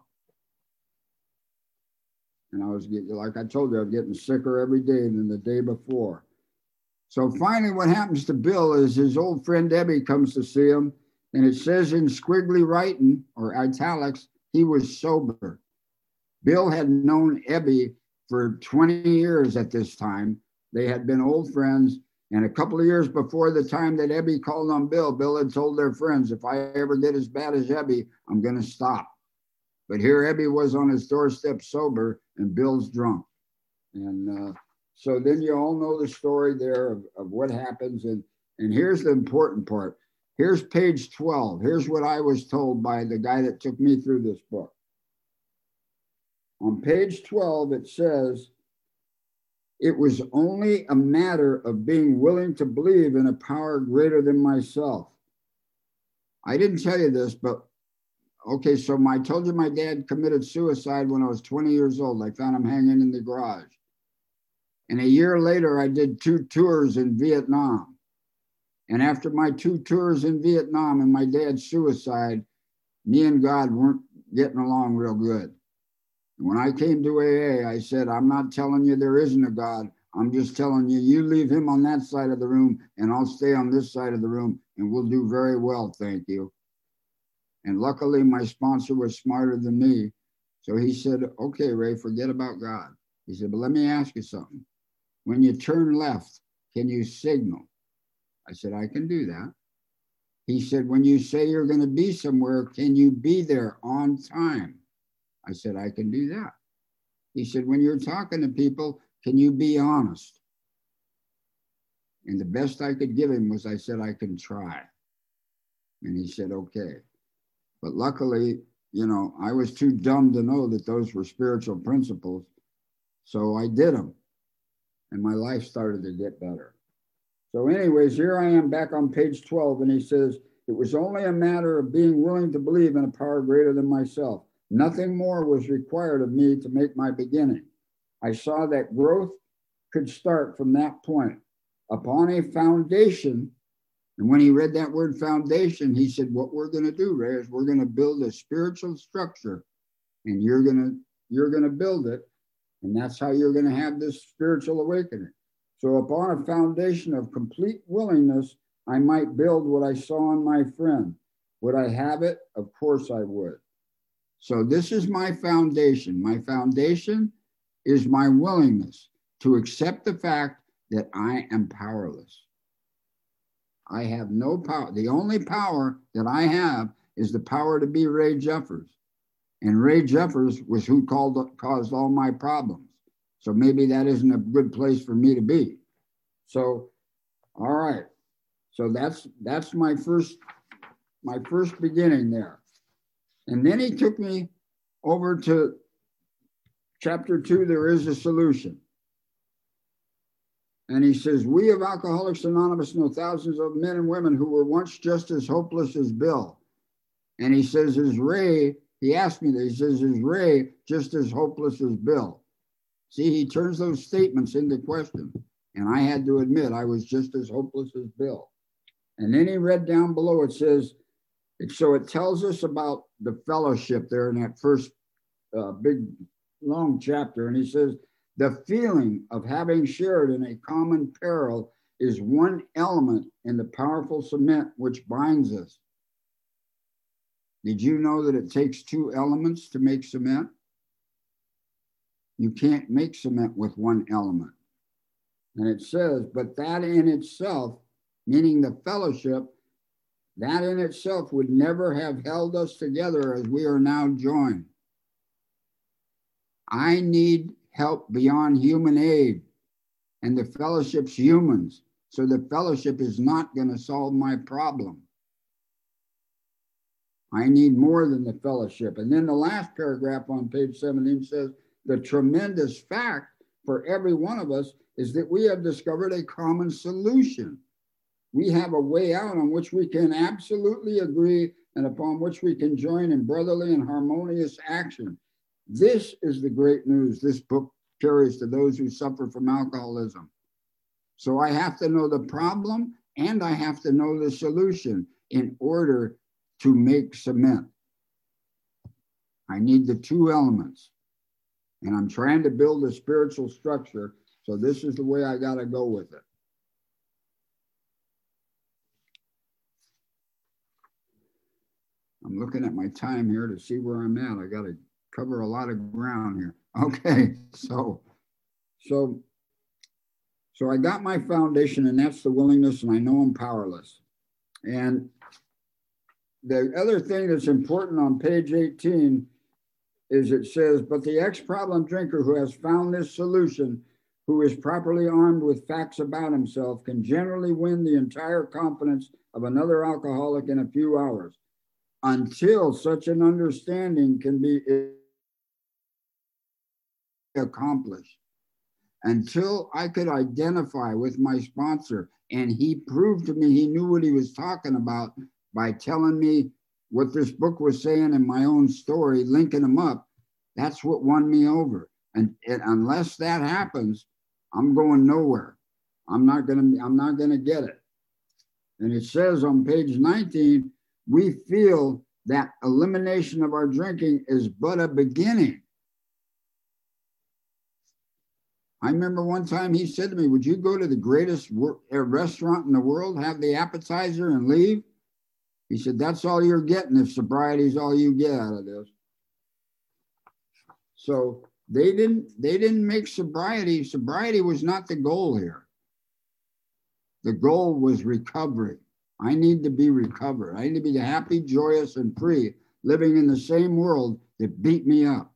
Speaker 6: And I was getting, like I told you, I was getting sicker every day than the day before. So finally what happens to Bill is his old friend Debbie comes to see him, and it says in squiggly writing, or italics, he was sober. Bill had known Ebby for twenty years at this time. They had been old friends, and a couple of years before the time that Ebby called on Bill, Bill had told their friends, if I ever get as bad as Ebby, I'm gonna stop. But here Ebby was on his doorstep sober, and Bill's drunk. And uh, so then you all know the story there of, of what happens. And, and here's the important part. Here's page twelve. Here's what I was told by the guy that took me through this book. On page twelve, it says, it was only a matter of being willing to believe in a power greater than myself. I didn't tell you this, but okay, so my, I told you my dad committed suicide when I was twenty years old. I found him hanging in the garage. And a year later, I did two tours in Vietnam. And after my two tours in Vietnam and my dad's suicide, me and God weren't getting along real good. And when I came to A A, I said, I'm not telling you there isn't a God. I'm just telling you, you leave him on that side of the room and I'll stay on this side of the room and we'll do very well, thank you. And luckily, my sponsor was smarter than me. So he said, okay, Ray, forget about God. He said, but let me ask you something. When you turn left, can you signal? I said, I can do that. He said, when you say you're going to be somewhere, can you be there on time? I said, I can do that. He said, when you're talking to people, can you be honest? And the best I could give him was, I said, I can try. And he said, okay. But luckily, you know, I was too dumb to know that those were spiritual principles. So I did them. And my life started to get better. So anyways, here I am back on page twelve. And he says, it was only a matter of being willing to believe in a power greater than myself. Nothing more was required of me to make my beginning. I saw that growth could start from that point upon a foundation. And when he read that word foundation, he said, what we're going to do, Ray, is we're going to build a spiritual structure and you're going to, you're going to build it. And that's how you're going to have this spiritual awakening. So upon a foundation of complete willingness, I might build what I saw in my friend. Would I have it? Of course I would. So this is my foundation. My foundation is my willingness to accept the fact that I am powerless. I have no power. The only power that I have is the power to be Ray Jeffers. And Ray Jeffers was who called, caused all my problems. So maybe that isn't a good place for me to be. So, all right. So that's that's my first my first beginning there. And then he took me over to chapter two, There Is a Solution. And he says, we of Alcoholics Anonymous know thousands of men and women who were once just as hopeless as Bill. And he says, is Ray, he asked me that, he says, is Ray just as hopeless as Bill? See, he turns those statements into question. And I had to admit, I was just as hopeless as Bill. And then he read down below, it says, so it tells us about the fellowship there in that first uh, big, long chapter. And he says, the feeling of having shared in a common peril is one element in the powerful cement which binds us. Did you know that it takes two elements to make cement? You can't make cement with one element. And it says, but that in itself, meaning the fellowship, that in itself would never have held us together as we are now joined. I need help beyond human aid, and the fellowship's humans. So the fellowship is not going to solve my problem. I need more than the fellowship. And then the last paragraph on page seventeen says, the tremendous fact for every one of us is that we have discovered a common solution. We have a way out on which we can absolutely agree and upon which we can join in brotherly and harmonious action. This is the great news this book carries to those who suffer from alcoholism. So I have to know the problem and I have to know the solution in order to make cement. I need the two elements. And I'm trying to build a spiritual structure. So this is the way I got to go with it. I'm looking at my time here to see where I'm at. I got to cover a lot of ground here. Okay, so, so, so I got my foundation, and that's the willingness, and I know I'm powerless. And the other thing that's important on page eighteen is it says, but the ex-problem drinker who has found this solution, who is properly armed with facts about himself, can generally win the entire confidence of another alcoholic in a few hours, until such an understanding can be accomplished. Until I could identify with my sponsor and he proved to me he knew what he was talking about by telling me what this book was saying in my own story, linking them up, that's what won me over. And, and unless that happens, I'm going nowhere. I'm not gonna, I'm not gonna get it. And it says on page nineteen, we feel that elimination of our drinking is but a beginning. I remember one time he said to me, would you go to the greatest restaurant in the world, have the appetizer and leave? He said, that's all you're getting if sobriety is all you get out of this. So they didn't, they didn't make sobriety. Sobriety was not the goal here. The goal was recovery. I need to be recovered. I need to be happy, joyous, and free, living in the same world that beat me up.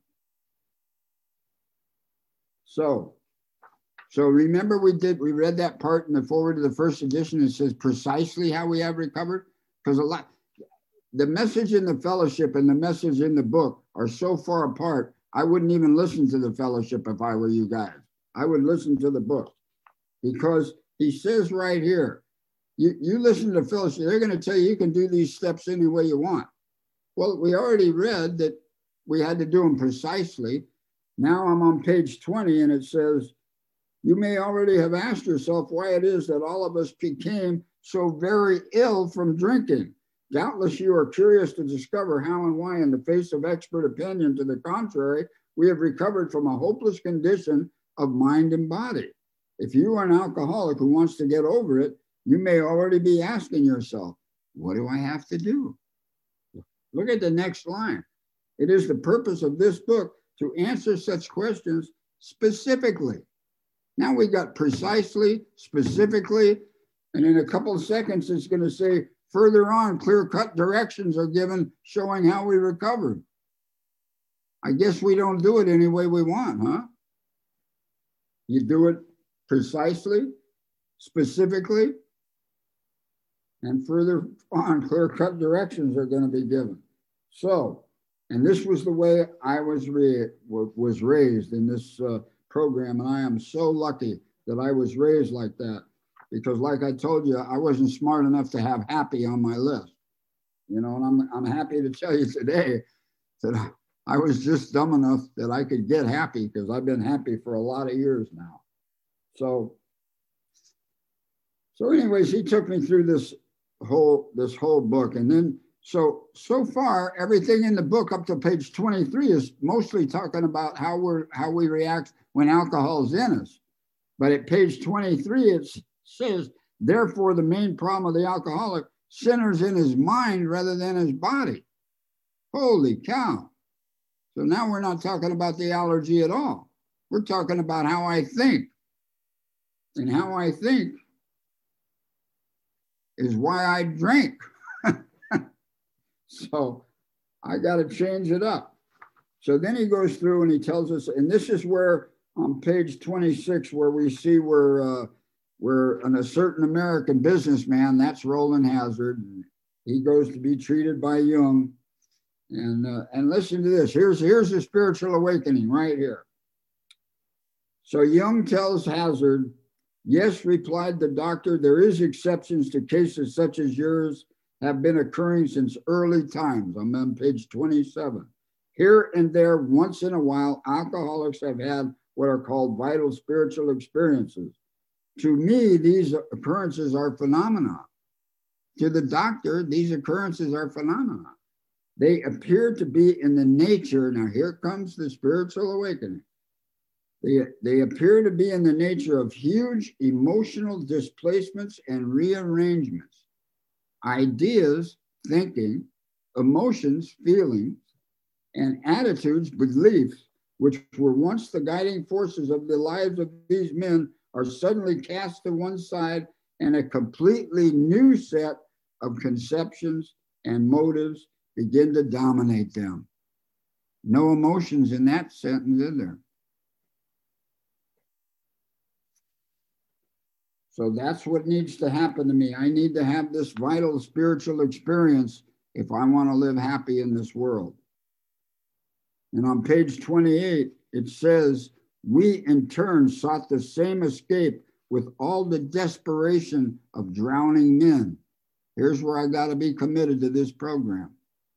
Speaker 6: So, so remember we did, we read that part in the forward of the first edition. It says precisely how we have recovered. Because a lot, the message in the fellowship and the message in the book are so far apart, I wouldn't even listen to the fellowship if I were you guys. I would listen to the book. Because he says right here, you, you listen to the fellowship, they're going to tell you you can do these steps any way you want. Well, we already read that we had to do them precisely. Now I'm on page twenty and it says, you may already have asked yourself why it is that all of us became so very ill from drinking. Doubtless you are curious to discover how and why, in the face of expert opinion to the contrary, we have recovered from a hopeless condition of mind and body. If you are an alcoholic who wants to get over it, you may already be asking yourself, what do I have to do? Look at the next line. It is the purpose of this book to answer such questions specifically. Now we got precisely, specifically, and in a couple of seconds, it's going to say further on, clear-cut directions are given showing how we recovered. I guess we don't do it any way we want, huh? You do it precisely, specifically, and further on, clear-cut directions are going to be given. So, and this was the way I was, re was raised in this uh, program, and I am so lucky that I was raised like that. Because like I told you, I wasn't smart enough to have happy on my list. You know, and I'm, I'm happy to tell you today that I was just dumb enough that I could get happy because I've been happy for a lot of years now. So, so anyways, he took me through this whole, this whole book. And then, so, so far, everything in the book up to page twenty-three is mostly talking about how we're, how we react when alcohol's in us. But at page twenty-three, it's, says, therefore, the main problem of the alcoholic centers in his mind rather than his body. Holy cow. So now we're not talking about the allergy at all. We're talking about how I think. And how I think is why I drink. So I got to change it up. So then he goes through and he tells us, and this is where on page twenty-six, where we see where uh, where an, a certain American businessman, that's Roland Hazard, and he goes to be treated by Jung. And, uh, and listen to this, here's, here's the spiritual awakening right here. So Jung tells Hazard, yes, replied the doctor, there is exceptions to cases such as yours have been occurring since early times. I'm on page twenty-seven. Here and there, once in a while, alcoholics have had what are called vital spiritual experiences. To me, these occurrences are phenomena. To the doctor, these occurrences are phenomena. They appear to be in the nature, now here comes the spiritual awakening. They, they appear to be in the nature of huge emotional displacements and rearrangements. Ideas, thinking, emotions, feelings, and attitudes, beliefs, which were once the guiding forces of the lives of these men, are suddenly cast to one side, and a completely new set of conceptions and motives begin to dominate them. No emotions in that sentence, is there? So that's what needs to happen to me. I need to have this vital spiritual experience if I want to live happy in this world. And on page twenty-eight, it says, we in turn sought the same escape with all the desperation of drowning men. Here's where I got to be committed to this program.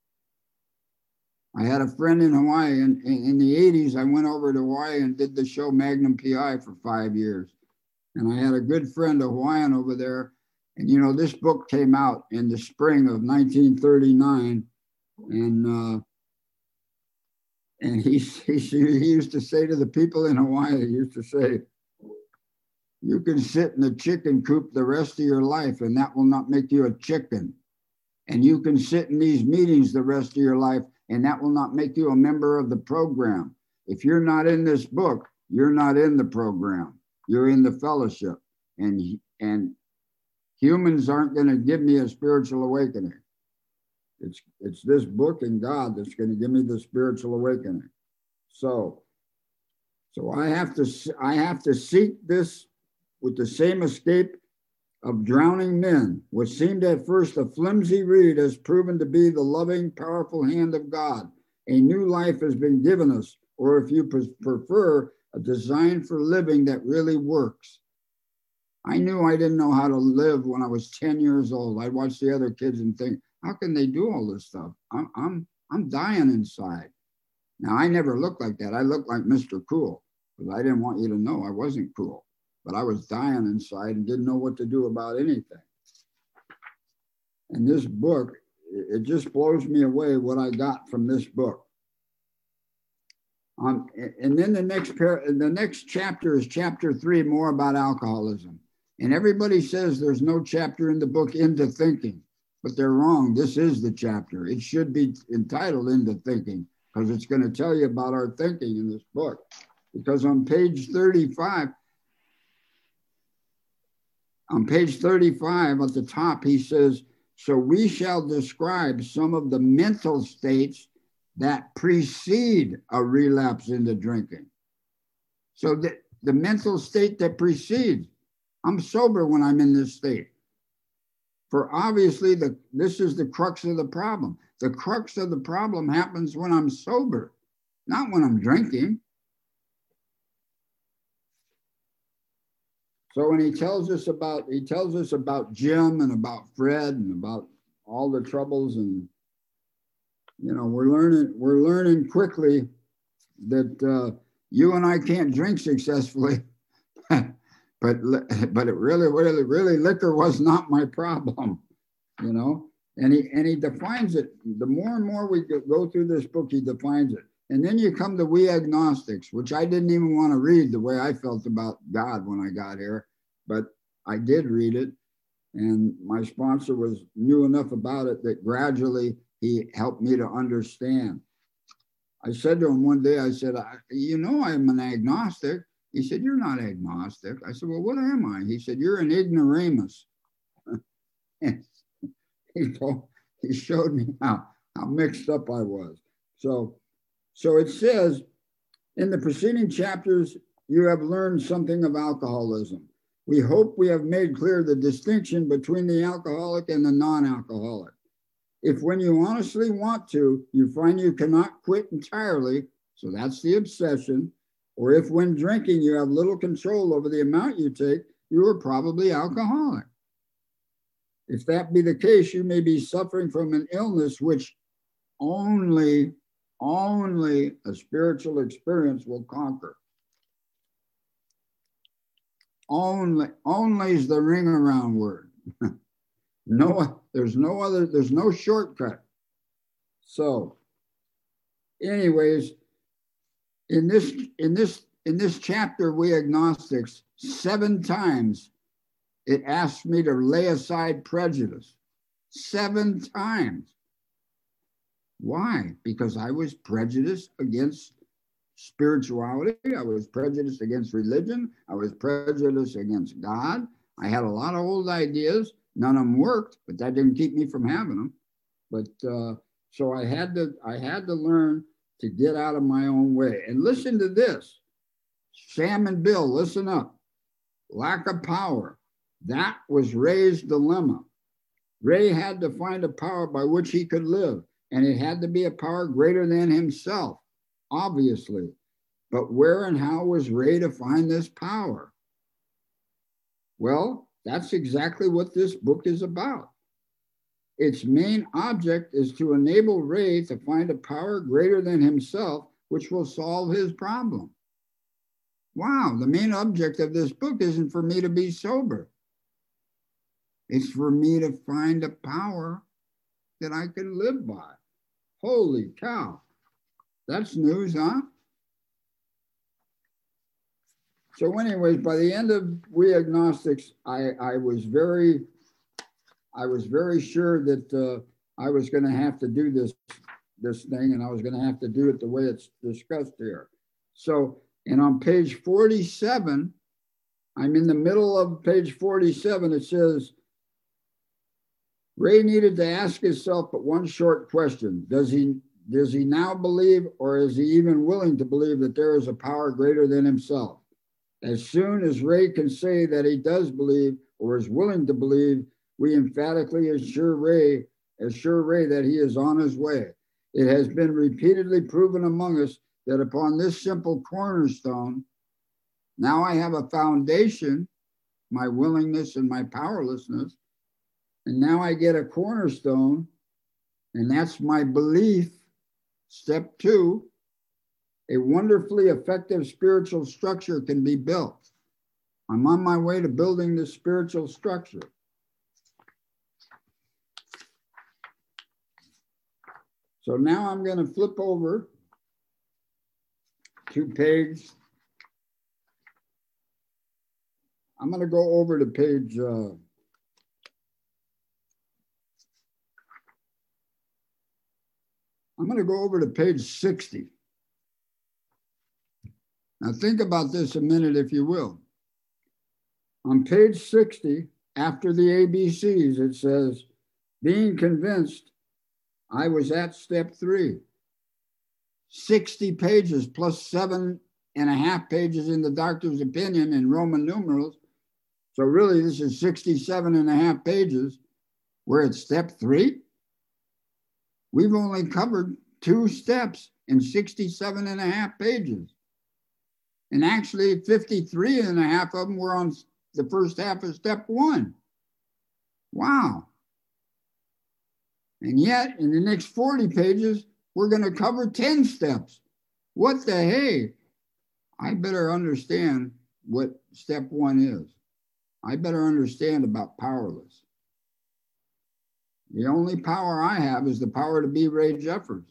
Speaker 6: I had a friend in Hawaii, and in, in the eighties, I went over to Hawaii and did the show Magnum P I for five years. And I had a good friend, a Hawaiian over there. And, you know, this book came out in the spring of nineteen thirty-nine. And, uh, and he, he, he used to say to the people in Hawaii, he used to say, you can sit in the chicken coop the rest of your life and that will not make you a chicken. And you can sit in these meetings the rest of your life and that will not make you a member of the program. If you're not in this book, you're not in the program. You're in the fellowship. And, and humans aren't going to give me a spiritual awakening. It's, it's this book and God that's going to give me the spiritual awakening. So, so I have to, I have to seek this with the same escape of drowning men. What seemed at first a flimsy reed has proven to be the loving, powerful hand of God. A new life has been given us, or if you prefer, a design for living that really works. I knew I didn't know how to live when I was ten years old. I'd watch the other kids and think, how can they do all this stuff? I'm, I'm, I'm dying inside. Now, I never looked like that. I looked like Mister Cool, because I didn't want you to know I wasn't cool. But I was dying inside and didn't know what to do about anything. And this book, it just blows me away what I got from this book. Um, and then the next pair, the next chapter is chapter three, more about alcoholism. And everybody says there's no chapter in the book Into Thinking, but they're wrong. This is the chapter. It should be entitled Into Thinking, because it's going to tell you about our thinking in this book. Because on page thirty-five, on page thirty-five at the top, he says, so we shall describe some of the mental states that precede a relapse into drinking. So the, the mental state that precedes, I'm sober when I'm in this state. For obviously, the, this is the crux of the problem. The crux of the problem happens when I'm sober, not when I'm drinking. So when he tells us about, he tells us about Jim and about Fred and about all the troubles, and you know, we're learning, we're learning quickly that uh, you and I can't drink successfully, but but it really, really, really, liquor was not my problem, you know. And he and he defines it. The more and more we go through this book, he defines it. And then you come to We Agnostics, which I didn't even want to read the way I felt about God when I got here, but I did read it. And my sponsor was knew enough about it that gradually he helped me to understand. I said to him one day, I said, I, you know, I'm an agnostic. He said, you're not agnostic. I said, well, what am I? He said, you're an ignoramus. And he, told, he showed me how, how mixed up I was. So, so it says, in the preceding chapters, you have learned something of alcoholism. We hope we have made clear the distinction between the alcoholic and the non-alcoholic. If when you honestly want to, you find you cannot quit entirely, so that's the obsession, or if when drinking you have little control over the amount you take, you are probably alcoholic. If that be the case, you may be suffering from an illness which only, Only a spiritual experience will conquer. Only, only is the ring around word. No, there's no other, there's no shortcut. So, anyways, in this, in this, in this chapter, we agnostics, seven times it asks me to lay aside prejudice. Seven times. Why? Because I was prejudiced against spirituality. I was prejudiced against religion. I was prejudiced against God. I had a lot of old ideas. None of them worked, but that didn't keep me from having them. But uh, so I had to, I had to learn to get out of my own way. And listen to this. Sam and Bill, listen up. Lack of power. That was Ray's dilemma. Ray had to find a power by which he could live, and it had to be a power greater than himself, obviously. But where and how was Ray to find this power? Well, that's exactly what this book is about. Its main object is to enable Ray to find a power greater than himself, which will solve his problem. Wow, the main object of this book isn't for me to be sober. It's for me to find a power that I can live by. Holy cow. That's news, huh? So anyways, by the end of We Agnostics, I, I was very, I was very sure that uh, I was going to have to do this, this thing, and I was going to have to do it the way it's discussed here. So, and on page forty-seven, I'm in the middle of page forty-seven, it says, Ray needed to ask himself but one short question. Does he, does he now believe, or is he even willing to believe that there is a power greater than himself? As soon as Ray can say that he does believe or is willing to believe, we emphatically assure Ray, assure Ray that he is on his way. It has been repeatedly proven among us that upon this simple cornerstone, now I have a foundation, my willingness and my powerlessness, and now I get a cornerstone, and that's my belief. Step two, a wonderfully effective spiritual structure can be built. I'm on my way to building this spiritual structure. So now I'm going to flip over to page, I'm going to go over to page, uh, I'm going to go over to page sixty. Now think about this a minute, if you will. On page sixty, after the A B Cs, it says, being convinced, I was at step three. sixty pages plus seven and a half pages in the doctor's opinion in Roman numerals. So really this is sixty-seven and a half pages. We're at step three. We've only covered two steps in sixty-seven and a half pages. And actually fifty-three and a half of them were on the first half of step one. Wow. And yet in the next forty pages, we're going to cover ten steps. What the hey? I better understand what step one is. I better understand about powerless. The only power I have is the power to be Ray Jeffers.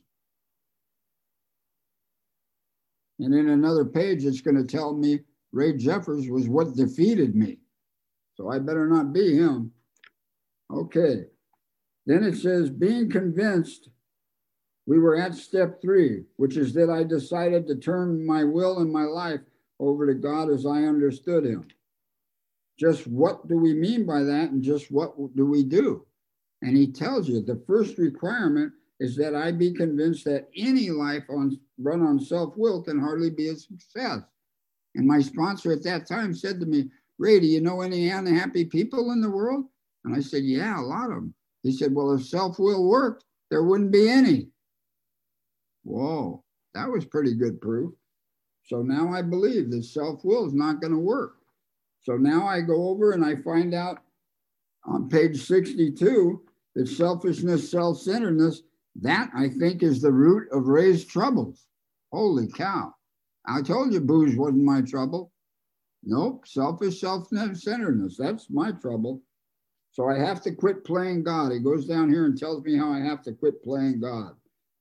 Speaker 6: And in another page, it's going to tell me Ray Jeffers was what defeated me. So I better not be him. Okay. Then it says, being convinced, we were at step three, which is that I decided to turn my will and my life over to God as I understood him. Just what do we mean by that? And just what do we do? And he tells you the first requirement is that I be convinced that any life on, run on self-will can hardly be a success. And my sponsor at that time said to me, Ray, do you know any unhappy people in the world? And I said, yeah, a lot of them. He said, well, if self-will worked, there wouldn't be any. Whoa, that was pretty good proof. So now I believe that self-will is not going to work. So now I go over and I find out on page sixty-two that selfishness, self-centeredness That, I think, is the root of Ray's troubles. Holy cow. I told you booze wasn't my trouble. Nope, selfish self-centeredness. That's my trouble. So I have to quit playing God. He goes down here and tells me how I have to quit playing God.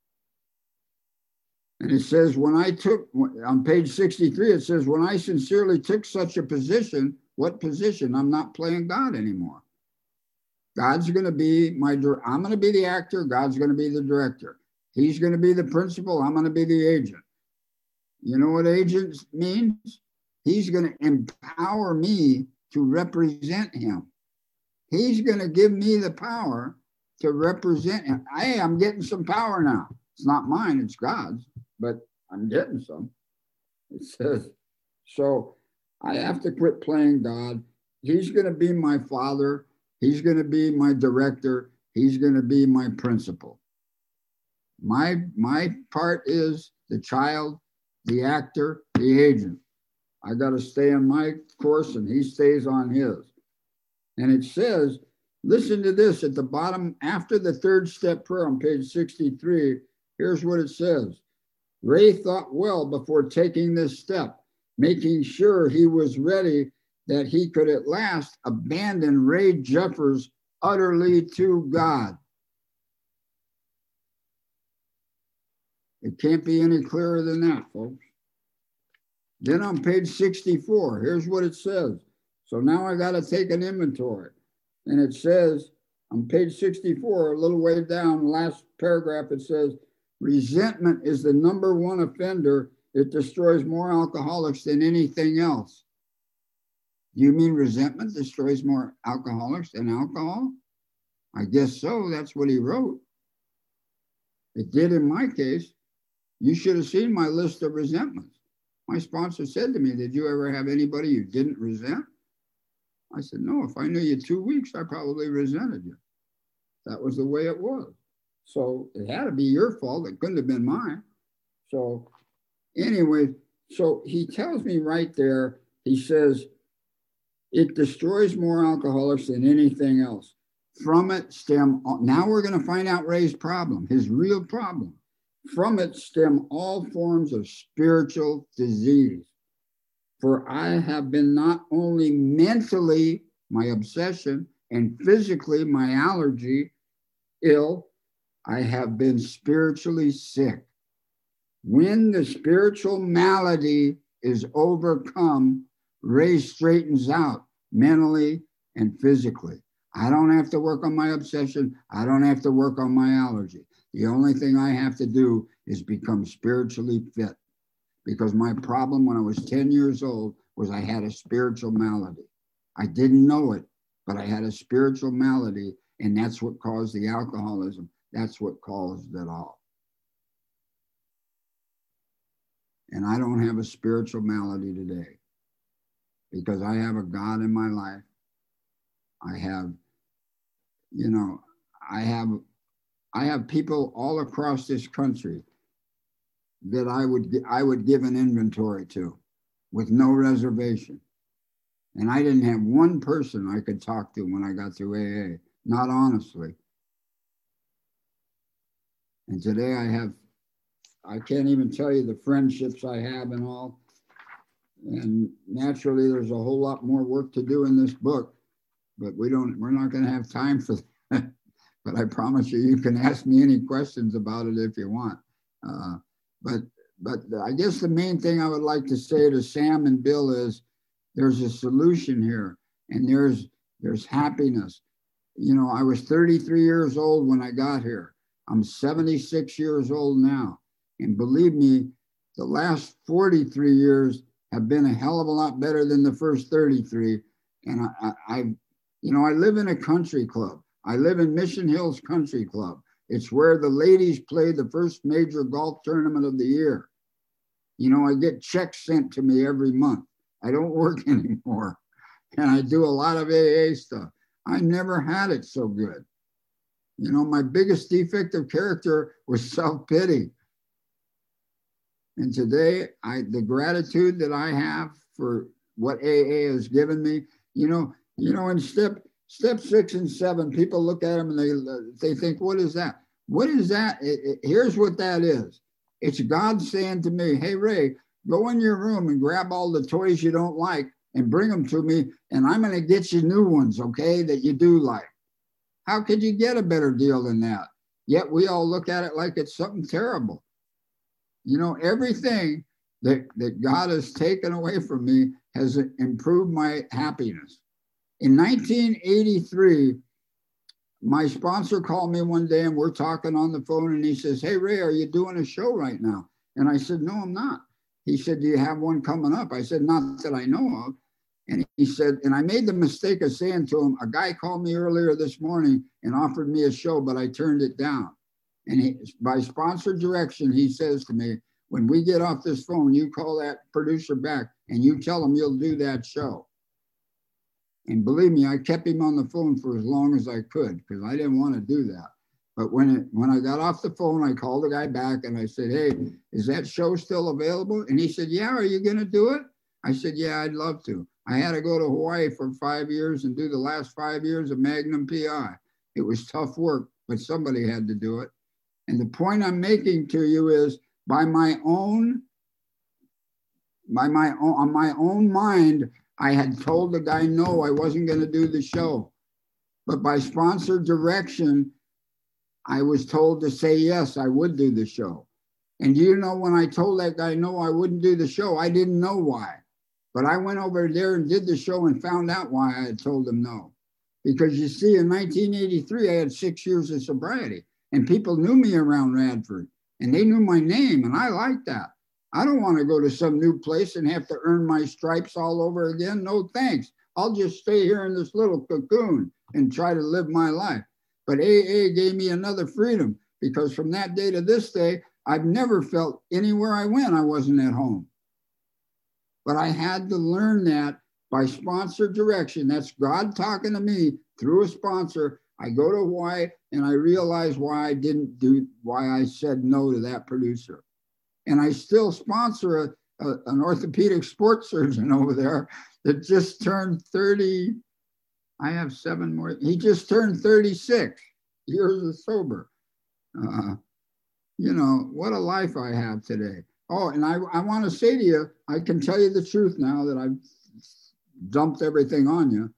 Speaker 6: And it says, when I took, on page sixty-three, it says, when I sincerely took such a position, what position? I'm not playing God anymore. God's going to be my, I'm going to be the actor. God's going to be the director. He's going to be the principal. I'm going to be the agent. You know what agent means? He's going to empower me to represent him. He's going to give me the power to represent him. Hey, I'm getting some power now. It's not mine, it's God's, but I'm getting some. It says, so I have to quit playing God. He's going to be my father. He's going to be my director. He's going to be my principal. My, my part is the child, the actor, the agent. I got to stay on my course and he stays on his. And it says, listen to this at the bottom, after the third step prayer on page sixty-three, here's what it says. Ray thought well before taking this step, making sure he was ready that he could at last abandon Ray Jeffers utterly to God. It can't be any clearer than that, folks. Then on page sixty-four, here's what it says. So now I got to take an inventory. And it says on page sixty-four, a little way down, last paragraph, it says, resentment is the number one offender. It destroys more alcoholics than anything else. Do you mean resentment destroys more alcoholics than alcohol? I guess so. That's what he wrote. It did in my case. You should have seen my list of resentments. My sponsor said to me, did you ever have anybody you didn't resent? I said, no, if I knew you two weeks, I probably resented you. That was the way it was. So it had to be your fault. It couldn't have been mine. So anyway, so he tells me right there, he says, it destroys more alcoholics than anything else. From it stem, now we're going to find out Ray's problem, his real problem. From it stem all forms of spiritual disease. For I have been not only mentally, my obsession, and physically, my allergy, ill, I have been spiritually sick. When the spiritual malady is overcome, Ray straightens out mentally and physically. I don't have to work on my obsession. I don't have to work on my allergy. The only thing I have to do is become spiritually fit. Because my problem when I was ten years old was I had a spiritual malady. I didn't know it, but I had a spiritual malady, and that's what caused the alcoholism. That's what caused it all. And I don't have a spiritual malady today because I have a God in my life. I have, you know, I have, I have people all across this country that I would I would give an inventory to with no reservation. And I didn't have one person I could talk to when I got through A A, not honestly. And today I have, I can't even tell you the friendships I have and all. And naturally there's a whole lot more work to do in this book, but we don't, we're not going to have time for that. But I promise you, you can ask me any questions about it if you want. Uh, But but I guess the main thing I would like to say to Sam and Bill is there's a solution here, and there's there's happiness. You know, I was thirty-three years old when I got here. I'm seventy-six years old now. And believe me, the last forty-three years have been a hell of a lot better than the first thirty-three. And I, I, I you know, I live in a country club. I live in Mission Hills Country Club. It's where the ladies play the first major golf tournament of the year. You know, I get checks sent to me every month. I don't work anymore. And I do a lot of A A stuff. I never had it so good. You know, my biggest defect of character was self-pity. And today, I the gratitude that I have for what A A has given me, you know, you know, in step Step six and seven, people look at them and they, they think, what is that? What is that? It, it, here's what that is. It's God saying to me, hey, Ray, go in your room and grab all the toys you don't like and bring them to me, and I'm going to get you new ones, okay, that you do like. How could you get a better deal than that? Yet we all look at it like it's something terrible. You know, everything that, that God has taken away from me has improved my happiness. In nineteen eighty-three, my sponsor called me one day and we're talking on the phone and he says, hey, Ray, are you doing a show right now? And I said, no, I'm not. He said, do you have one coming up? I said, not that I know of. And he said, and I made the mistake of saying to him, a guy called me earlier this morning and offered me a show, but I turned it down. And he, by sponsor direction, he says to me, when we get off this phone, you call that producer back and you tell him you'll do that show. And believe me, I kept him on the phone for as long as I could because I didn't want to do that. But when it, when I got off the phone, I called the guy back and I said, hey, is that show still available? And he said, yeah, are you going to do it? I said, yeah, I'd love to. I had to go to Hawaii for five years and do the last five years of Magnum P I. It was tough work, but somebody had to do it. And the point I'm making to you is by my own, by my own, on my own mind, I had told the guy, no, I wasn't going to do the show. But by sponsor direction, I was told to say, yes, I would do the show. And you know, when I told that guy, no, I wouldn't do the show, I didn't know why. But I went over there and did the show and found out why I had told him no. Because you see, in nineteen eighty-three, I had six years of sobriety and people knew me around Radford and they knew my name and I liked that. I don't want to go to some new place and have to earn my stripes all over again. No, thanks. I'll just stay here in this little cocoon and try to live my life. But A A gave me another freedom because from that day to this day, I've never felt anywhere I went, I wasn't at home. But I had to learn that by sponsor direction. That's God talking to me through a sponsor. I go to Hawaii and I realize why I didn't do, why I said no to that producer. And I still sponsor a, a, an orthopedic sports surgeon over there that just turned thirty. I have seven more. He just turned thirty-six years of sober. Uh, you know, what a life I have today. Oh, and I, I want to say to you, I can tell you the truth now that I've dumped everything on you.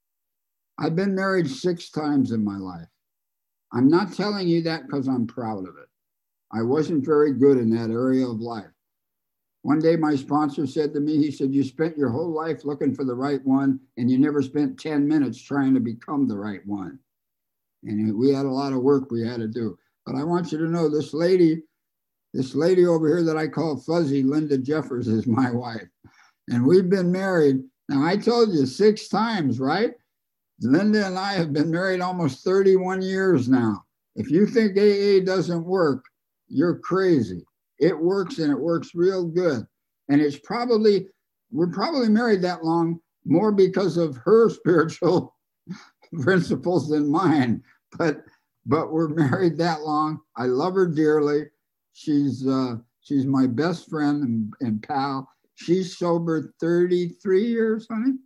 Speaker 6: I've been married six times in my life. I'm not telling you that because I'm proud of it. I wasn't very good in that area of life. One day my sponsor said to me, he said, you spent your whole life looking for the right one and you never spent ten minutes trying to become the right one. And we had a lot of work we had to do. But I want you to know this lady, this lady over here that I call Fuzzy, Linda Jeffers, is my wife. And we've been married. Now I told you six times, right? Linda and I have been married almost thirty-one years now. If you think A A doesn't work, you're crazy. It works and it works real good. And it's probably, we're probably married that long more because of her spiritual principles than mine. But but we're married that long. I love her dearly. She's uh, she's my best friend and, and pal. She's sober thirty-three years, honey.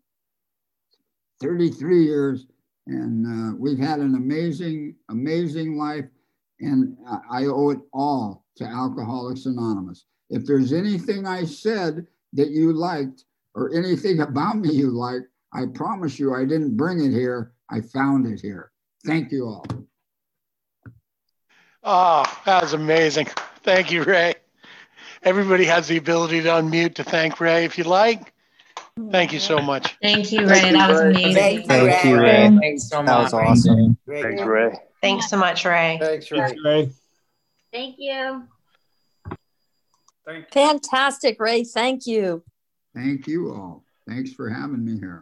Speaker 6: thirty-three years. And uh, we've had an amazing, amazing life. And I owe it all to Alcoholics Anonymous. If there's anything I said that you liked or anything about me you liked, I promise you I didn't bring it here. I found it here. Thank you all.
Speaker 1: Oh, that was amazing. Thank you, Ray. Everybody has the ability to unmute to thank Ray if you like. Thank you so much.
Speaker 7: Thank you, Ray. That was amazing.
Speaker 8: Thank you, Ray.
Speaker 2: Thanks so
Speaker 8: That
Speaker 2: much.
Speaker 8: was awesome.
Speaker 9: Thanks, Ray.
Speaker 7: Thanks so much, Ray.
Speaker 9: Thanks, Ray.
Speaker 2: Ray.
Speaker 5: Thank you.
Speaker 10: Fantastic, Ray. Thank you.
Speaker 6: Thank you all. Thanks for having me here.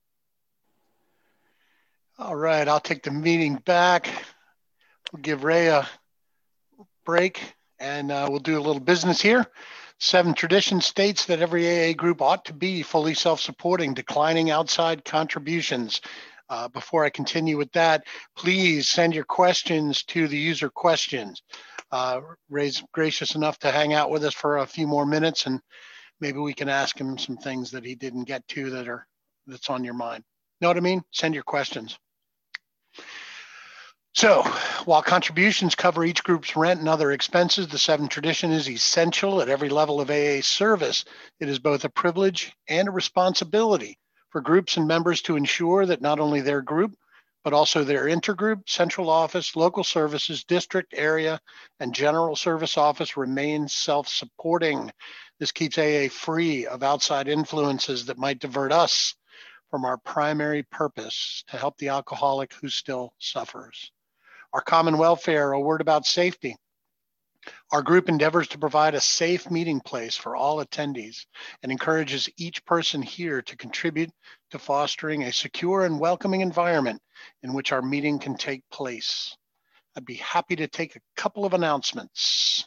Speaker 1: All right, I'll take the meeting back. We'll give Ray a break and uh, we'll do a little business here. Seven Tradition states that every A A group ought to be fully self-supporting, declining outside contributions. Uh, before I continue with that, please send your questions to the user questions. Uh, Ray's gracious enough to hang out with us for a few more minutes and maybe we can ask him some things that he didn't get to that are that's on your mind. Know what I mean? Send your questions. So while contributions cover each group's rent and other expenses, the seven tradition is essential at every level of A A service. It is both a privilege and a responsibility for groups and members to ensure that not only their group, but also their intergroup, central office, local services, district, area, and general service office remain self-supporting. This keeps A A free of outside influences that might divert us from our primary purpose to help the alcoholic who still suffers. Our common welfare, a word about safety. Our group endeavors to provide a safe meeting place for all attendees and encourages each person here to contribute to fostering a secure and welcoming environment in which our meeting can take place. I'd be happy to take a couple of announcements.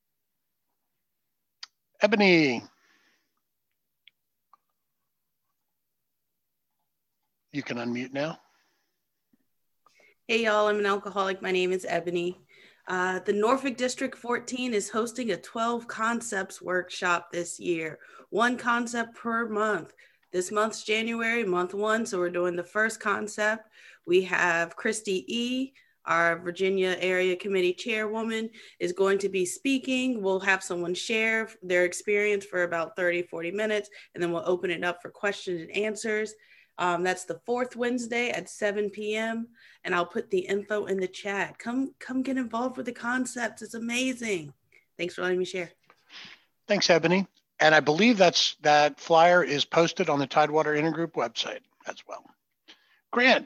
Speaker 1: Ebony, you can unmute now.
Speaker 8: Hey y'all, I'm an alcoholic. My name is Ebony. Uh, the Norfolk District fourteen is hosting a twelve concepts workshop this year, one concept per month. This month's January, month one, so we're doing the first concept. We have Christy E., our Virginia Area Committee Chairwoman, is going to be speaking. We'll have someone share their experience for about thirty, forty minutes, and then we'll open it up for questions and answers. Um, that's the fourth Wednesday at seven p m And I'll put the info in the chat. Come, come get involved with the concepts. It's amazing. Thanks for letting me share.
Speaker 1: Thanks, Ebony. And I believe that's that flyer is posted on the Tidewater Intergroup website as well. Grant.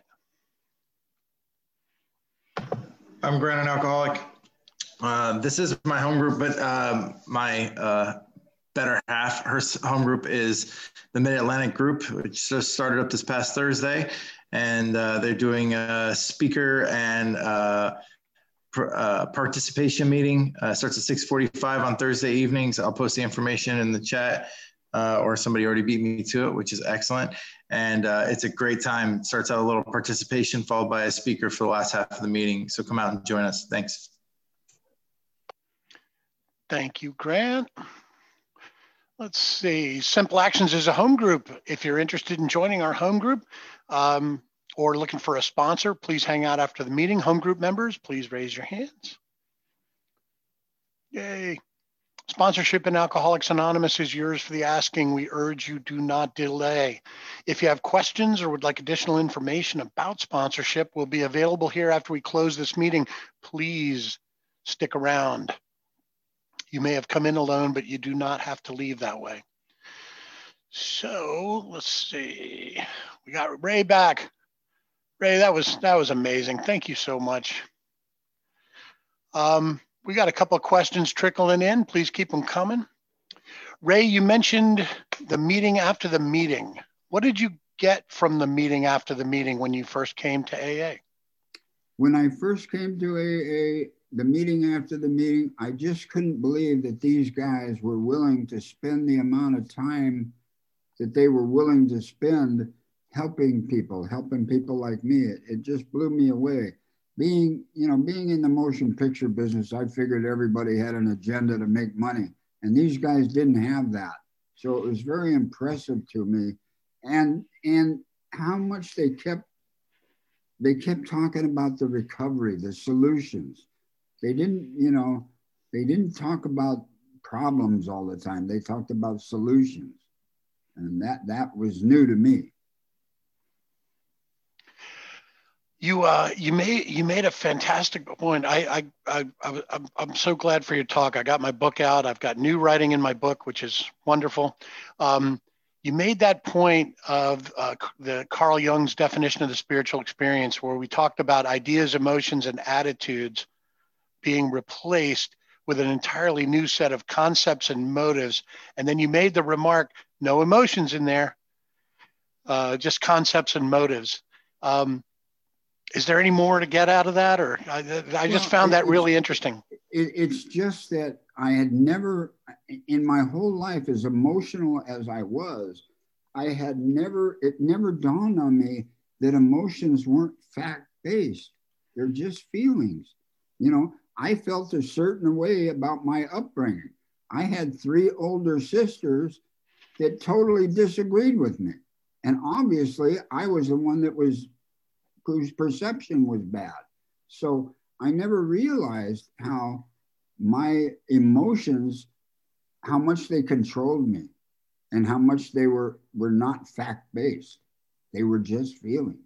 Speaker 9: I'm Grant, an alcoholic. Uh, this is my home group, but um, my uh, better half, her home group is the Mid-Atlantic Group, which just started up this past Thursday. And uh, they're doing a speaker and uh, pr uh, participation meeting. Uh, starts at six forty-five on Thursday evenings. I'll post the information in the chat, uh, or somebody already beat me to it, which is excellent. And uh, it's a great time. It starts out a little participation followed by a speaker for the last half of the meeting. So come out and join us. Thanks.
Speaker 1: Thank you, Grant. Let's see, Simple Actions is a home group. If you're interested in joining our home group um, or looking for a sponsor, please hang out after the meeting. Home group members, please raise your hands. Yay. Sponsorship in Alcoholics Anonymous is yours for the asking. We urge you do not delay. If you have questions or would like additional information about sponsorship, will be available here after we close this meeting. Please stick around. You may have come in alone, but you do not have to leave that way. So let's see. We got Ray back. Ray, that was that was amazing. Thank you so much. Um, we got a couple of questions trickling in. Please keep them coming. Ray, you mentioned the meeting after the meeting. What did you get from the meeting after the meeting when you first came to A A?
Speaker 6: When I first came to A A, the meeting after the meeting, I just couldn't believe that these guys were willing to spend the amount of time that they were willing to spend helping people, helping people like me. It, it just blew me away. Being, you know, being in the motion picture business, I figured everybody had an agenda to make money, and these guys didn't have that. So it was very impressive to me, and and how much they kept they kept talking about the recovery, the solutions. They didn't, you know, they didn't talk about problems all the time. They talked about solutions. And that, that was new to me.
Speaker 1: You, uh, you made, you made a fantastic point. I, I, I, I, I'm so glad for your talk. I got my book out. I've got new writing in my book, which is wonderful. Um, you made that point of uh, the Carl Jung's definition of the spiritual experience, where we talked about ideas, emotions, and attitudes being replaced with an entirely new set of concepts and motives. And then you made the remark, no emotions in there, uh, just concepts and motives. Um, is there any more to get out of that? Or I, I just well, found that really interesting.
Speaker 6: It, it's just that I had never, in my whole life, as emotional as I was, I had never, it never dawned on me that emotions weren't fact-based. They're just feelings. You know, I felt a certain way about my upbringing. I had three older sisters that totally disagreed with me. And obviously I was the one that was, whose perception was bad. So I never realized how my emotions, how much they controlled me and how much they were, were not fact-based. They were just feelings.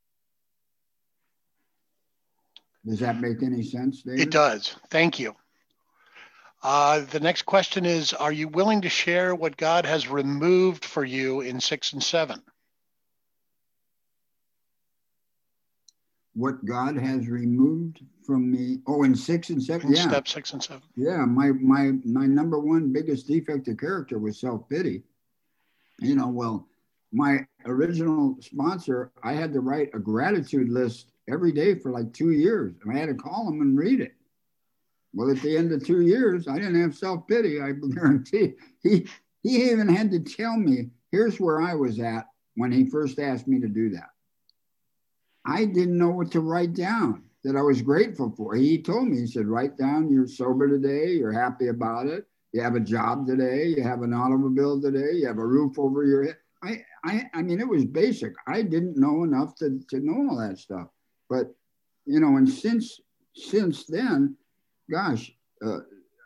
Speaker 6: Does that make any sense, David?
Speaker 1: It does. Thank you. Uh, the next question is, are you willing to share what God has removed for you in six and seven?
Speaker 6: What God has removed from me. Oh, in six and seven.
Speaker 1: In
Speaker 6: Yeah.
Speaker 1: step six and seven.
Speaker 6: Yeah. My, my, my number one biggest defect of character was self-pity. You know, well, my original sponsor, I had to write a gratitude list every day for like two years. And I had to call him and read it. Well, at the end of two years, I didn't have self-pity. I guarantee he, he even had to tell me, here's where I was at when he first asked me to do that. I didn't know what to write down that I was grateful for. He told me, he said, write down you're sober today, you're happy about it, you have a job today, you have an automobile today, you have a roof over your head. I, I, I mean, it was basic. I didn't know enough to, to know all that stuff. But, you know, and since, since then, gosh, uh,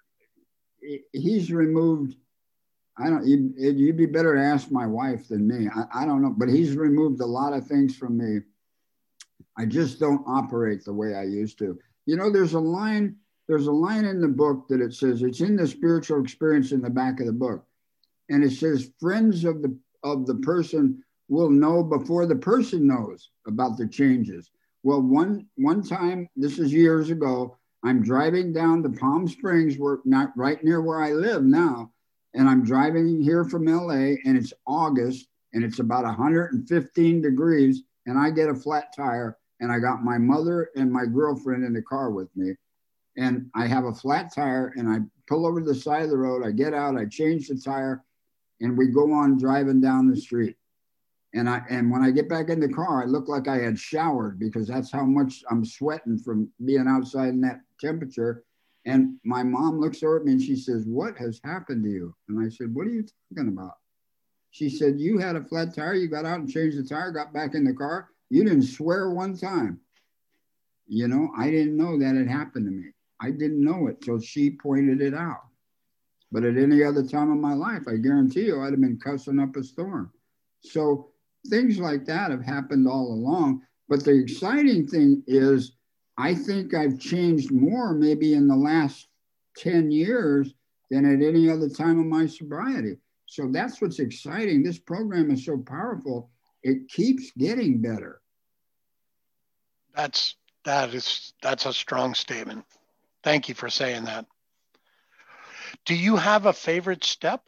Speaker 6: he's removed, I don't, you'd, you'd be better to ask my wife than me. I, I don't know, but he's removed a lot of things from me. I just don't operate the way I used to. You know, there's a line, there's a line in the book that it says, it's in the spiritual experience in the back of the book. And it says, friends of the, of the person will know before the person knows about the changes. Well, one, one time, this is years ago, I'm driving down to Palm Springs, where, not right near where I live now. And I'm driving here from L A and it's August and it's about one hundred fifteen degrees and I get a flat tire and I got my mother and my girlfriend in the car with me. And I have a flat tire and I pull over to the side of the road. I get out, I change the tire and we go on driving down the street. And I and when I get back in the car, I look like I had showered because that's how much I'm sweating from being outside in that temperature. And my mom looks over at me and she says, what has happened to you? And I said, what are you talking about? She said, you had a flat tire, you got out and changed the tire, got back in the car. You didn't swear one time. You know, I didn't know that had happened to me. I didn't know it till she pointed it out. But at any other time in my life, I guarantee you, I'd have been cussing up a storm. So things like that have happened all along. But the exciting thing is, I think I've changed more maybe in the last ten years than at any other time of my sobriety. So that's what's exciting. This program is so powerful. It keeps getting better.
Speaker 1: That's, that is, that's a strong statement. Thank you for saying that. Do you have a favorite step?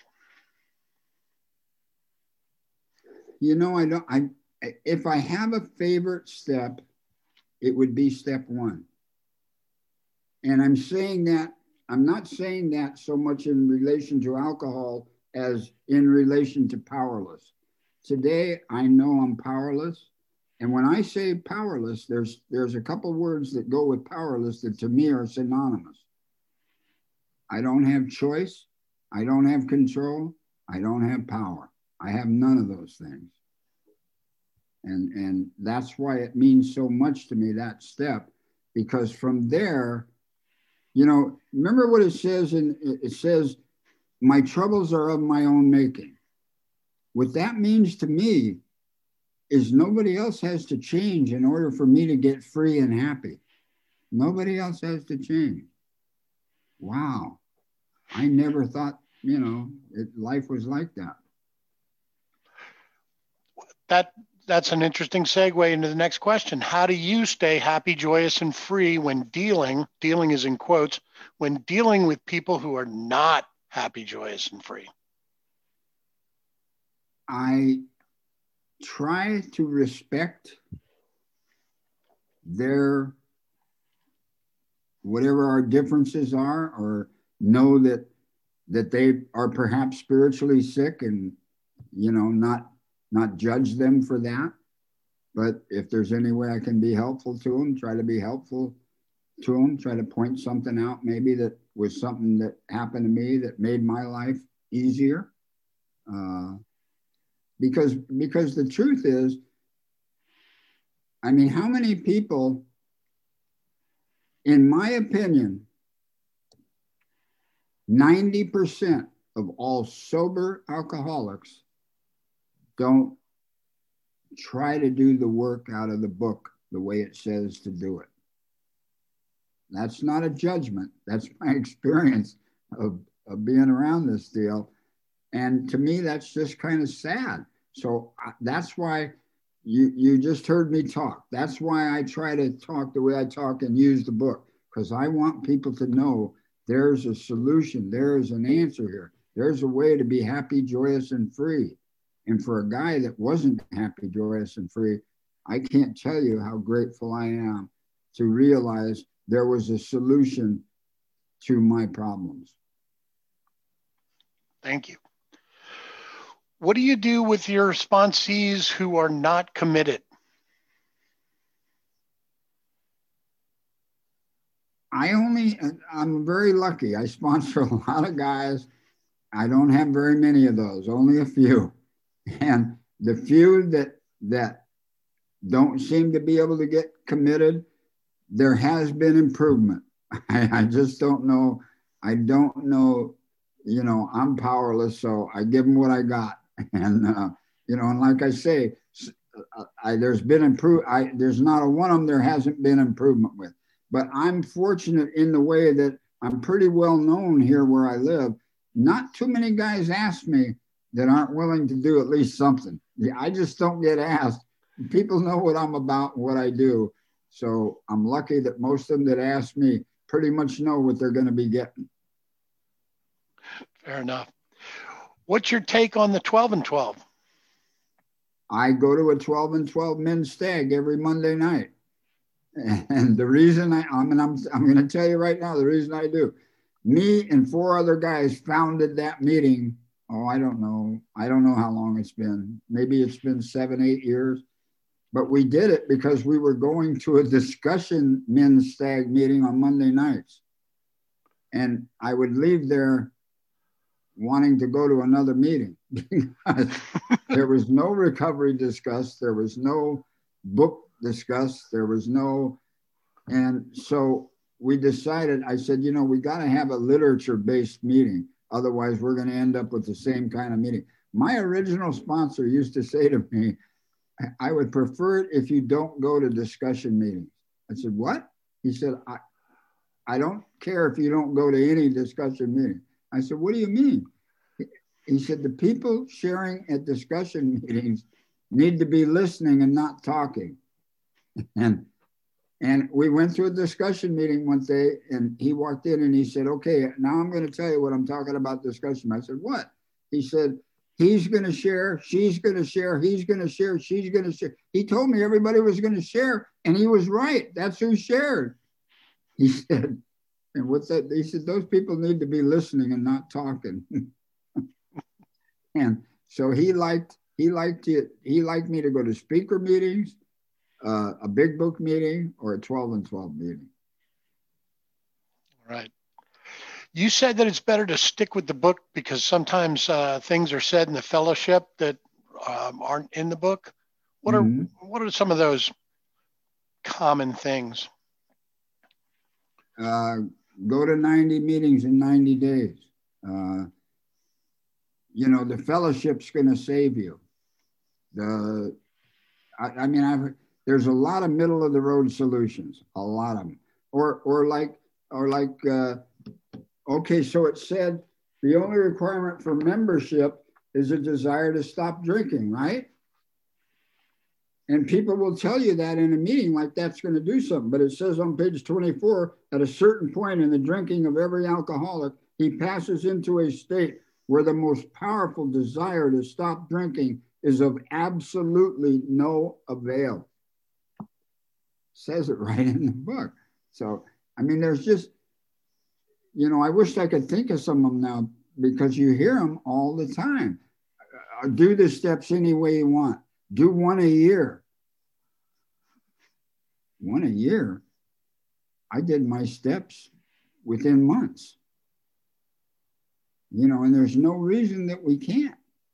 Speaker 6: You know, I don't, I, if I have a favorite step, it would be step one. And I'm saying that, I'm not saying that so much in relation to alcohol as in relation to powerless. Today, I know I'm powerless. And when I say powerless, there's, there's a couple words that go with powerless that to me are synonymous. I don't have choice. I don't have control. I don't have power. I have none of those things. And, and that's why it means so much to me, that step, because from there, you know, remember what it says, in, it says, my troubles are of my own making. What that means to me is nobody else has to change in order for me to get free and happy. Nobody else has to change. Wow. I never thought, you know, it, life was like that.
Speaker 1: That that's an interesting segue into the next question. How do you stay happy, joyous, and free when dealing, dealing is in quotes, when dealing with people who are not happy, joyous, and free?
Speaker 6: I try to respect their, whatever our differences are, or know that that they are perhaps spiritually sick and, you know, not not judge them for that. But if there's any way I can be helpful to them, try to be helpful to them, try to point something out maybe that was something that happened to me that made my life easier. Uh, because, because the truth is, I mean, how many people in my opinion, ninety percent of all sober alcoholics don't try to do the work out of the book the way it says to do it. That's not a judgment. That's my experience of, of being around this deal. And to me, that's just kind of sad. So that's why you, you just heard me talk. That's why I try to talk the way I talk and use the book, because I want people to know there's a solution. There's an answer here. There's a way to be happy, joyous, and free. And for a guy that wasn't happy, joyous, and free, I can't tell you how grateful I am to realize there was a solution to my problems.
Speaker 1: Thank you. What do you do with your sponsees who are not committed?
Speaker 6: I only, I'm very lucky. I sponsor a lot of guys. I don't have very many of those, only a few. And the few that, that don't seem to be able to get committed, there has been improvement. I, I just don't know. I don't know, you know, I'm powerless, so I give them what I got. And, uh, you know, and like I say, I, there's been improve. I there's not a one of them there hasn't been improvement with. But I'm fortunate in the way that I'm pretty well known here where I live. Not too many guys ask me that aren't willing to do at least something. Yeah, I just don't get asked. People know what I'm about and what I do. So I'm lucky that most of them that ask me pretty much know what they're going to be getting.
Speaker 1: Fair enough. What's your take on the twelve and twelve?
Speaker 6: I go to a twelve and twelve men's stag every Monday night. And the reason I, I mean, I'm, I'm going to tell you right now, the reason I do, me and four other guys founded that meeting. Oh, I don't know. I don't know how long it's been. Maybe it's been seven, eight years. But we did it because we were going to a discussion men's stag meeting on Monday nights. And I would leave there wanting to go to another meeting because there was no recovery discussed. There was no book discussed. There was no, and so we decided, I said, you know, we got to have a literature-based meeting. Otherwise, we're going to end up with the same kind of meeting. My original sponsor used to say to me, I would prefer it if you don't go to discussion meetings. I said, what? He said, I, I don't care if you don't go to any discussion meeting. I said, what do you mean? He said, the people sharing at discussion meetings need to be listening and not talking. And, and we went to a discussion meeting one day and he walked in and he said, okay, now I'm going to tell you what I'm talking about discussion. I said, what? He said, he's going to share, she's going to share, he's going to share, she's going to share. He told me everybody was going to share and he was right. That's who shared. He said, and what's that? He said, those people need to be listening and not talking. And so he liked, he liked it. He liked me to go to speaker meetings, uh, a big book meeting, or a twelve and twelve meeting.
Speaker 1: Right. You said that it's better to stick with the book because sometimes uh, things are said in the fellowship that um, aren't in the book. What are mm-hmm. what are some of those common things?
Speaker 6: Uh, go to ninety meetings in ninety days. Uh, you know, the fellowship's going to save you. The, I, I mean, I've, there's a lot of middle of the road solutions, a lot of them. Or, or like, or like, uh, okay, so it said the only requirement for membership is a desire to stop drinking, right? And people will tell you that in a meeting like that's going to do something. But it says on page twenty-four, at a certain point in the drinking of every alcoholic, he passes into a state where the most powerful desire to stop drinking is of absolutely no avail. It says it right in the book. So, I mean, there's just, you know, I wish I could think of some of them now because you hear them all the time. Uh, do the steps any way you want. Do one a year. One a year? I did my steps within months. You know, and there's no reason that we can't.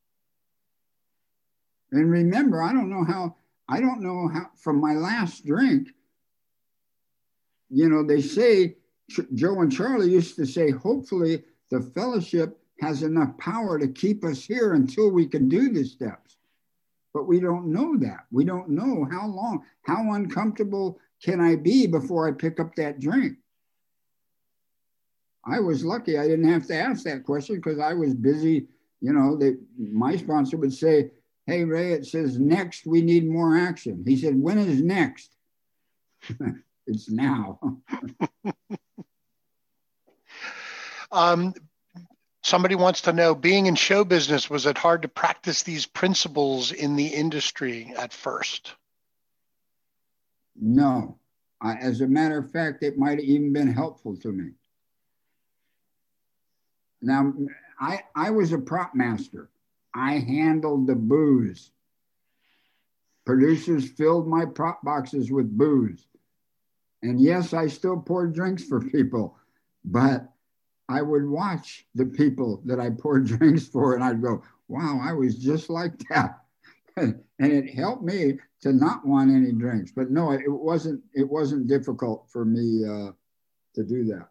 Speaker 6: And remember, I don't know how, I don't know how, from my last drink, you know, they say, Joe and Charlie used to say, hopefully the fellowship has enough power to keep us here until we can do the steps. But we don't know that. We don't know how long, how uncomfortable can I be before I pick up that drink? I was lucky I didn't have to ask that question because I was busy. You know, they, my sponsor would say, hey, Ray, it says next, we need more action. He said, when is next? It's now.
Speaker 1: um, somebody wants to know, being in show business, was it hard to practice these principles in the industry at first?
Speaker 6: No. I, as a matter of fact, it might have even been helpful to me. Now, I, I was a prop master. I handled the booze. Producers filled my prop boxes with booze. And yes, I still poured drinks for people, but I would watch the people that I poured drinks for and I'd go, wow, I was just like that. And it helped me to not want any drinks. But no, it wasn't, it wasn't difficult for me uh, to do that.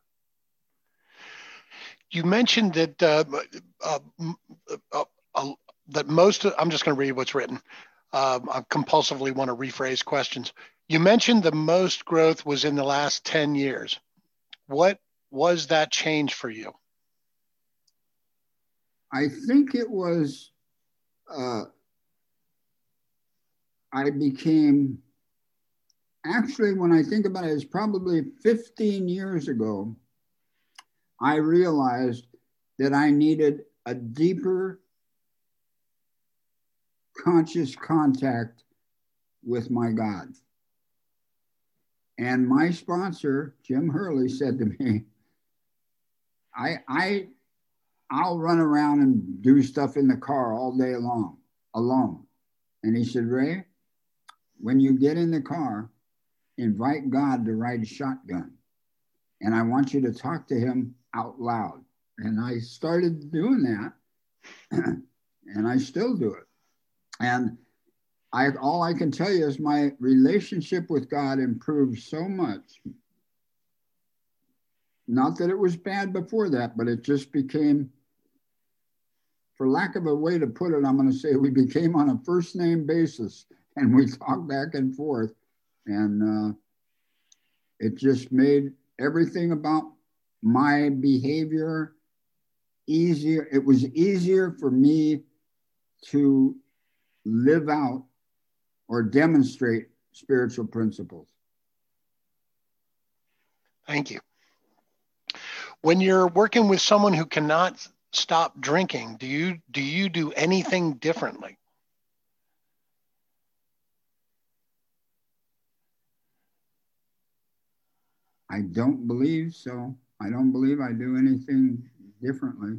Speaker 1: You mentioned that uh, uh, uh, uh, that most, of, I'm just going to read what's written. Uh, I compulsively want to rephrase questions. You mentioned the most growth was in the last ten years. What was that change for you?
Speaker 6: I think it was, uh, I became, actually, when I think about it, it's probably fifteen years ago, I realized that I needed a deeper conscious contact with my God. And my sponsor, Jim Hurley, said to me, I, I, I'll run around and do stuff in the car all day long, alone. And he said, Ray, when you get in the car, invite God to ride shotgun. And I want you to talk to him out loud. And I started doing that, and I still do it. And I, all I can tell you is my relationship with God improved so much. Not that it was bad before that, but it just became, for lack of a way to put it, I'm going to say we became on a first name basis, and we talked back and forth. And uh, it just made everything about my behavior easier. It was easier for me to live out or demonstrate spiritual principles.
Speaker 1: Thank you. When you're working with someone who cannot stop drinking, do you do you do anything differently?
Speaker 6: I don't believe so. I don't believe I do anything differently.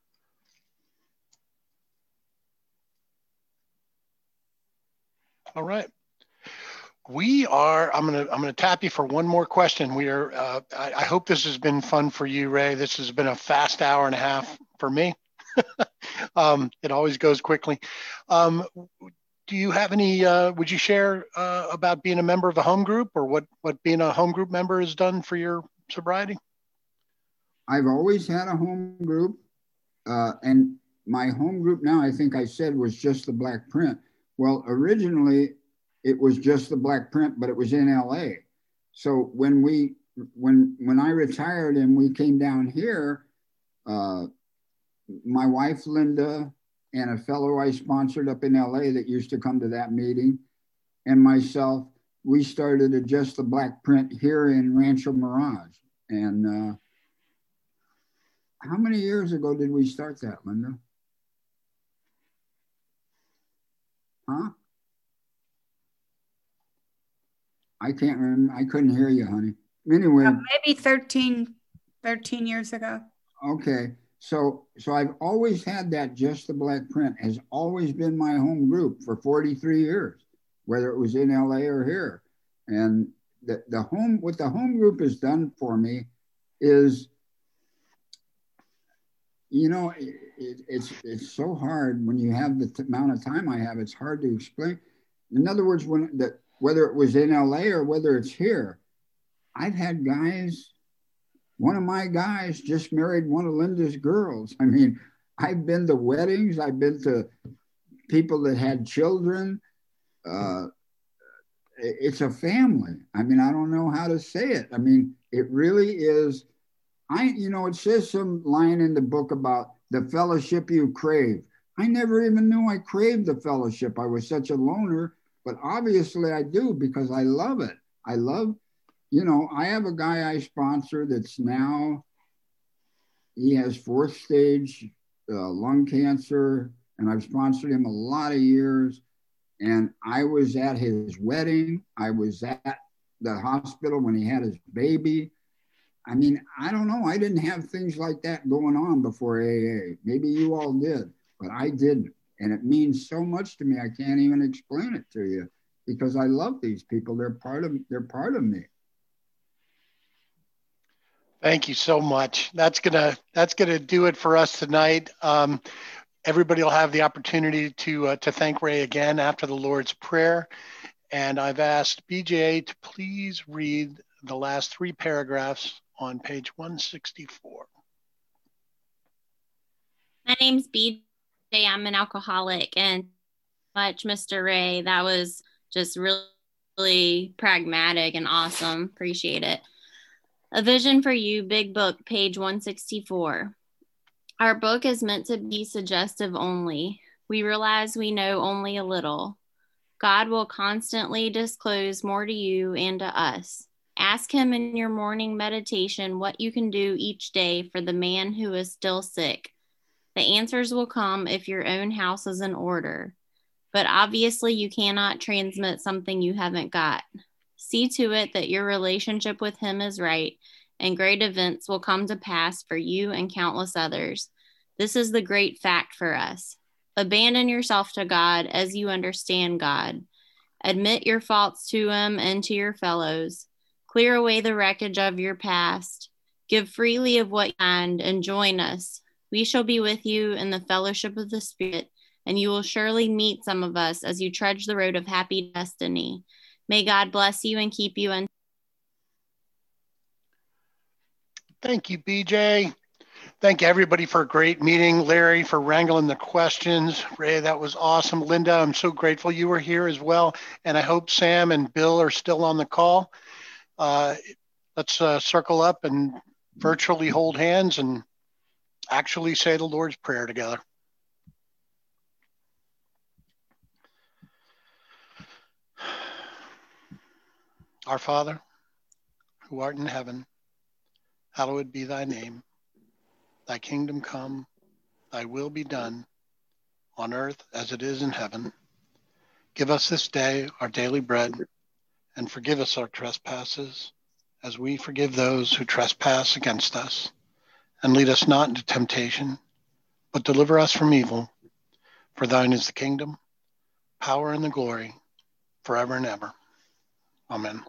Speaker 1: All right. We are, I'm going to, I'm going to tap you for one more question. We are, uh, I, I hope this has been fun for you, Ray. This has been a fast hour and a half for me. um, it always goes quickly. Um, do you have any, uh, would you share uh, about being a member of the home group, or what, what being a home group member has done for your sobriety?
Speaker 6: I've always had a home group, uh, and my home group now, I think I said, was just the Black Print. Well, originally it was just the Black Print, but it was in L A. So when we, when when I retired and we came down here, uh, my wife Linda and a fellow I sponsored up in L A that used to come to that meeting, and myself, we started a Just the Black Print here in Rancho Mirage. And uh, how many years ago did we start that, Linda? Huh? I can't remember. I couldn't hear you, honey. Anyway.
Speaker 11: Uh, maybe thirteen, thirteen years ago.
Speaker 6: Okay. So, so I've always had that Just the Black Print has always been my home group for forty-three years, whether it was in L A or here. And the, the home, what the home group has done for me is, you know, it, it, it's it's so hard when you have the t- amount of time I have. It's hard to explain. In other words, when the, whether it was in L A or whether it's here, I've had guys, one of my guys just married one of Linda's girls. I mean, I've been to weddings, I've been to people that had children. Uh, it's a family. I mean, I don't know how to say it. I mean, it really is. I, you know, it says some line in the book about the fellowship you crave. I never even knew I craved the fellowship. I was such a loner, but obviously I do because I love it. I love, you know, I have a guy I sponsor that's now, he has fourth stage uh, lung cancer, and I've sponsored him a lot of years. And I was at his wedding. I was at the hospital when he had his baby. I mean, I don't know. I didn't have things like that going on before A A. Maybe you all did, but I didn't. And it means so much to me. I can't even explain it to you because I love these people. They're part of, they're part of me.
Speaker 1: Thank you so much. That's gonna that's gonna do it for us tonight. Um, everybody will have the opportunity to uh, to thank Ray again after the Lord's Prayer, and I've asked B J to please read the last three paragraphs on page one sixty-four.
Speaker 12: My name's B J. I'm an alcoholic, and much, Mister Ray. That was just really, really pragmatic and awesome. Appreciate it. A Vision for You, Big Book, page one sixty-four. Our book is meant to be suggestive only. We realize we know only a little. God will constantly disclose more to you and to us. Ask him in your morning meditation what you can do each day for the man who is still sick. The answers will come if your own house is in order. But obviously you cannot transmit something you haven't got. See to it that your relationship with him is right, and great events will come to pass for you and countless others. This is the great fact for us. Abandon yourself to God as you understand God. Admit your faults to him and to your fellows. Clear away the wreckage of your past. Give freely of what you find and join us. We shall be with you in the fellowship of the Spirit, and you will surely meet some of us as you trudge the road of happy destiny. May God bless you and keep you. And
Speaker 1: Thank you, B J. Thank everybody for a great meeting. Larry for wrangling the questions. Ray, that was awesome. Linda, I'm so grateful you were here as well. And I hope Sam and Bill are still on the call. Uh, let's uh, circle up and virtually hold hands and actually say the Lord's Prayer together. Our Father, who art in heaven, hallowed be thy name. Thy kingdom come, thy will be done, on earth as it is in heaven. Give us this day our daily bread, and forgive us our trespasses, as we forgive those who trespass against us. And lead us not into temptation, but deliver us from evil. For thine is the kingdom, power, and the glory, forever and ever. Amen.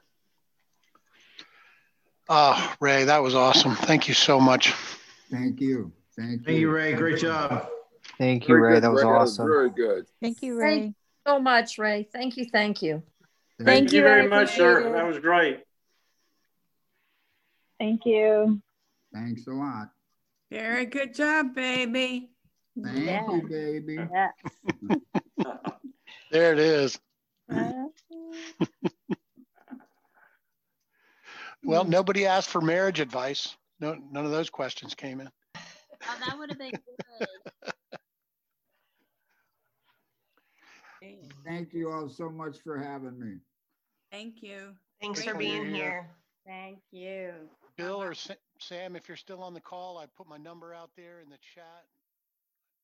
Speaker 1: Ah, oh, Ray, that was awesome. Thank you so much.
Speaker 6: Thank you. Thank you.
Speaker 9: Thank you, Ray. Great job.
Speaker 13: Thank you, Ray. That was awesome.
Speaker 14: Very good.
Speaker 10: Thank you, Ray. Thank you so much, Ray. Thank you. Thank you.
Speaker 15: Thank, thank you very much, sir. That was great.
Speaker 16: Thank you.
Speaker 6: Thanks a lot.
Speaker 11: Very good job, baby.
Speaker 6: Thank yeah. you, baby.
Speaker 5: Yes.
Speaker 1: There it is. Well, nobody asked for marriage advice. No, none of those questions came in.
Speaker 12: Oh, that would have been good.
Speaker 6: Thank you all so much for having me.
Speaker 11: Thank you.
Speaker 7: Thanks
Speaker 11: Great
Speaker 7: for being here. here.
Speaker 5: Thank you.
Speaker 1: Bill or Sam, if you're still on the call, I put my number out there in the chat.